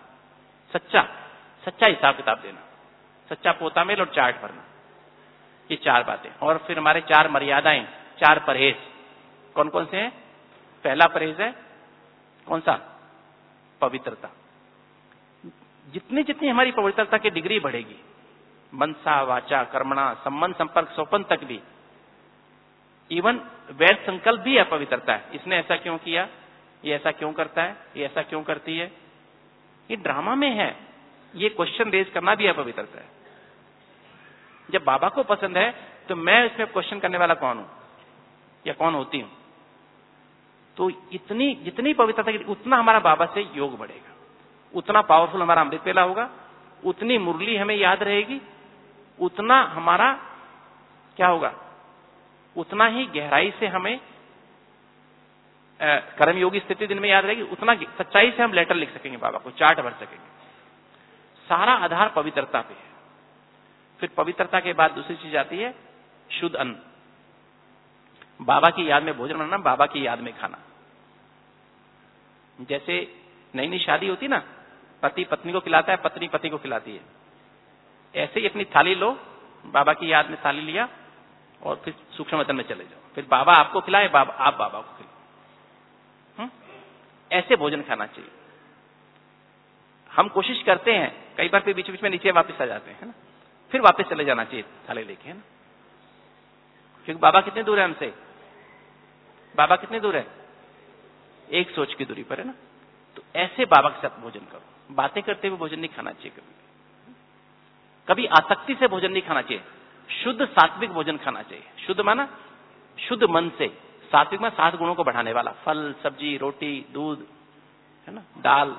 सच्चा हिसाब किताब देना, सच्चा पोता मेल और चार्ट भरना। ये 4 बातें। और फिर हमारे 4 मर्यादाएं, 4 परहेज कौन कौन से हैं? पहला परहेज है कौन सा? पवित्रता। जितनी जितनी हमारी पवित्रता की डिग्री बढ़ेगी, मनसा वाचा कर्मणा, संबंध संपर्क सोपन तक भी, इवन वैध संकल्प भी अपवित्रता है। इसने ऐसा क्यों किया, ये ऐसा क्यों करता है, ये ऐसा क्यों करती है, ये ड्रामा में है, ये क्वेश्चन रेज करना भी अपवित्रता है। जब बाबा को पसंद है तो मैं इसमें क्वेश्चन करने वाला कौन हूं या कौन होती हूं? तो इतनी जितनी पवित्रता की, उतना हमारा बाबा से योग बढ़ेगा, उतना पावरफुल हमारा अमृत वेला होगा, उतनी मुरली हमें याद रहेगी, उतना हमारा क्या होगा, उतना ही गहराई से हमें कर्मयोगी स्थिति दिन में याद रहेगी, उतना सच्चाई से हम लेटर लिख सकेंगे बाबा को, चार्ट भर सकेंगे। सारा आधार पवित्रता पे है। फिर पवित्रता के बाद दूसरी चीज आती है शुद्ध अन्न। बाबा की याद में भोजन बनाना, बाबा की याद में खाना। जैसे नई नई शादी होती ना, पति पत्नी को खिलाता है, पत्नी पति को खिलाती है, ऐसे ही अपनी थाली लो, बाबा की याद में थाली लिया और फिर सूक्ष्म वतन में चले जाओ, फिर बाबा आपको खिलाए, आप बाबा को खिलाओ। ऐसे भोजन खाना चाहिए। हम कोशिश करते हैं, कई बार फिर बीच बीच में नीचे वापस आ जाते हैं, है ना, फिर वापस चले जाना चाहिए थाली लेके, है ना, क्योंकि बाबा कितने दूर है हमसे, बाबा कितने दूर है? एक सोच की दूरी पर, है ना। तो ऐसे बाबा के साथ भोजन करो। बातें करते हुए भोजन नहीं खाना चाहिए, कभी आसक्ति से भोजन नहीं खाना चाहिए, शुद्ध सात्विक भोजन खाना चाहिए। शुद्ध माना शुद्ध मन से, सात्विक में 7 गुणों को बढ़ाने वाला, फल सब्जी रोटी दूध, है ना, दाल।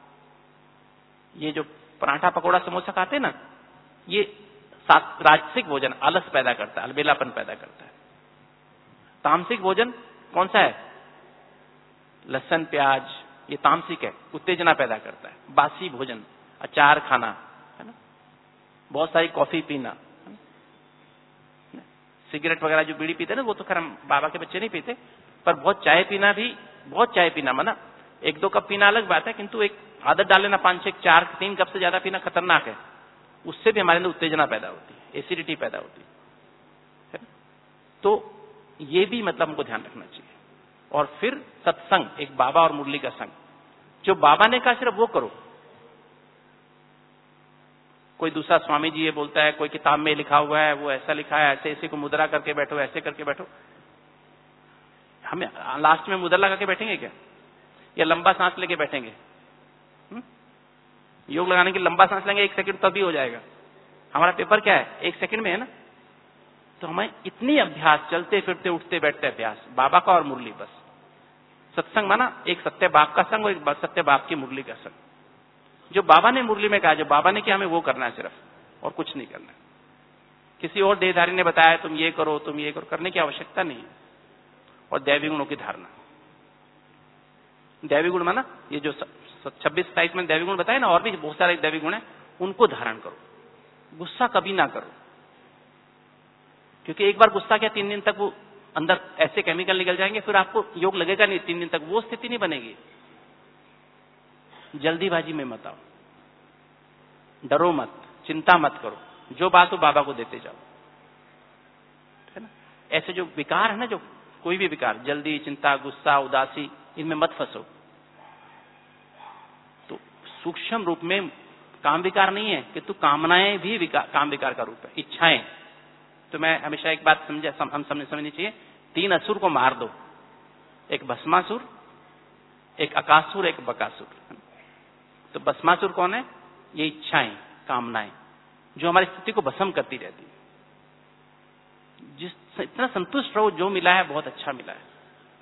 ये जो पराठा पकोड़ा समोसा खाते हैं ना, ये राजसिक भोजन आलस पैदा करता है, अलबेलापन पैदा करता है। तामसिक भोजन कौन सा है? लहसुन प्याज, ये तामसिक है, उत्तेजना पैदा करता है। बासी भोजन, अचार खाना, है ना, बहुत सारी कॉफी पीना, सिगरेट वगैरह जो बीड़ी पीते हैं ना, वो तो खैर हम बाबा के बच्चे नहीं पीते, पर बहुत चाय पीना भी, बहुत चाय पीना माना 1-2 कप पीना अलग बात है, किंतु एक आदत डाल लेना 5-6-4-3 कप से ज्यादा पीना खतरनाक है। उससे भी हमारे अंदर उत्तेजना पैदा होती है, एसिडिटी पैदा होती है। तो ये भी मतलब हमको ध्यान रखना चाहिए। और फिर सत्संग, एक बाबा और मुरली का संग, जो बाबा ने कहा सिर्फ वो करो। कोई दूसरा स्वामी जी ये बोलता है, कोई किताब में लिखा हुआ है, वो ऐसा लिखा है, ऐसे ऐसे को मुद्रा करके बैठो, ऐसे करके बैठो। हम लास्ट में मुद्रा लगा के बैठेंगे क्या, या लंबा सांस लेके बैठेंगे? योग लगाने के लंबा सांस लेंगे 1 सेकंड तभी हो जाएगा। हमारा पेपर क्या है 1 सेकंड में है ना। तो हमें इतनी अभ्यास, चलते फिरते उठते बैठते अभ्यास, बाबा का और मुरली बस। सत्संग माना एक सत्य बाप का संग और एक सत्य बाप की मुरली का संग। जो बाबा ने मुरली में कहा, जो बाबा ने किया, हमें वो करना है सिर्फ, और कुछ नहीं करना है। किसी और देहधारी ने बताया तुम ये करो, तुम ये करो, करने की आवश्यकता नहीं है। और दैवी गुणों की धारणा, दैवी गुण माना ये जो 26-27 में दैवी गुण बताए ना, और भी बहुत सारे दैवी गुण है, उनको धारण करो। गुस्सा कभी ना करो, क्योंकि एक बार गुस्सा किया 3 दिन तक वो अंदर ऐसे केमिकल निकल जाएंगे, फिर आपको योग लगेगा नहीं 3 दिन तक, वो स्थिति नहीं बनेगी। जल्दीबाजी में मत आओ, डरो मत, चिंता मत करो, जो बात हो बाबा को देते जाओ, है ना। ऐसे जो विकार है ना, जो कोई भी विकार, जल्दी, चिंता, गुस्सा, उदासी, इनमें मत फंसो। तो सूक्ष्म रूप में काम विकार नहीं है कि तू कामनाएं भी काम विकार का रूप है, इच्छाएं। तो मैं हमेशा एक बात हम समझनी चाहिए, 3 असुर को मार दो, एक भस्मासुर, एक अकासुर, एक बकासुर। तो भस्मासुर कौन है? ये इच्छाएं, कामनाएं, जो हमारी स्थिति को भस्म करती रहती है। जिस इतना संतुष्ट रहो, जो मिला है बहुत अच्छा मिला है।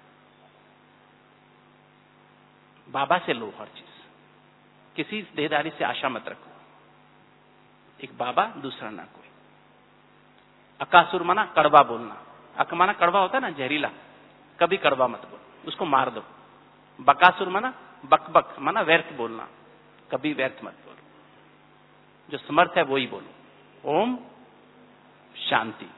बाबा से लो हर चीज, किसी देहदारी से आशा मत रखो। एक बाबा, दूसरा ना कोई। अकासुर माना कड़वा बोलना, अक माना कड़वा होता है ना, जहरीला, कभी कड़वा मत बोलो, उसको मार दो। बकासुर माना बकबक माना व्यर्थ बोलना, कभी व्यर्थ मत बोलो, जो समर्थ है वो ही बोलो। ओम शांति।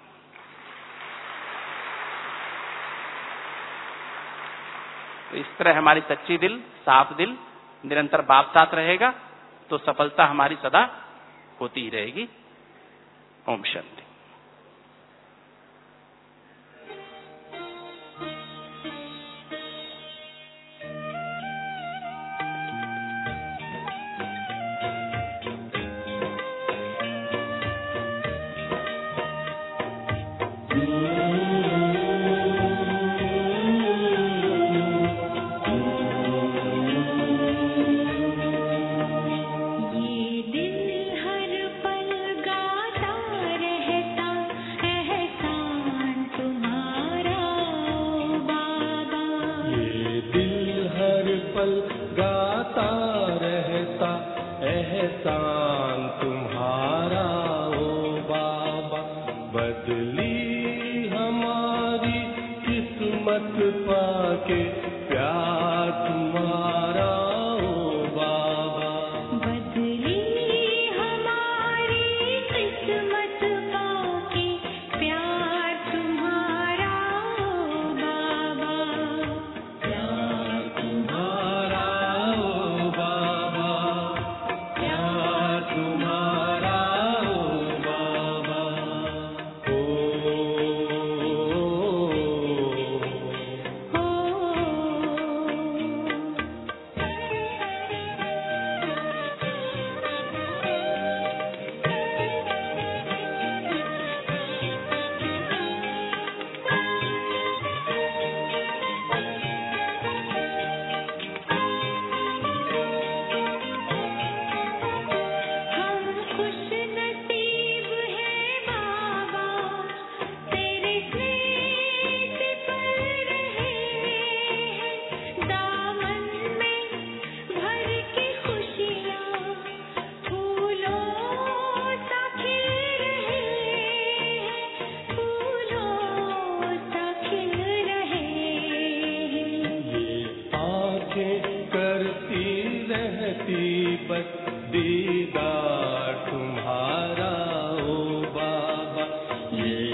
तो इस तरह हमारी सच्ची दिल, साफ दिल, निरंतर बाप साथ रहेगा तो सफलता हमारी सदा होती ही रहेगी। ओम शांति। दीदार तुम्हारा ओ बाबा, ये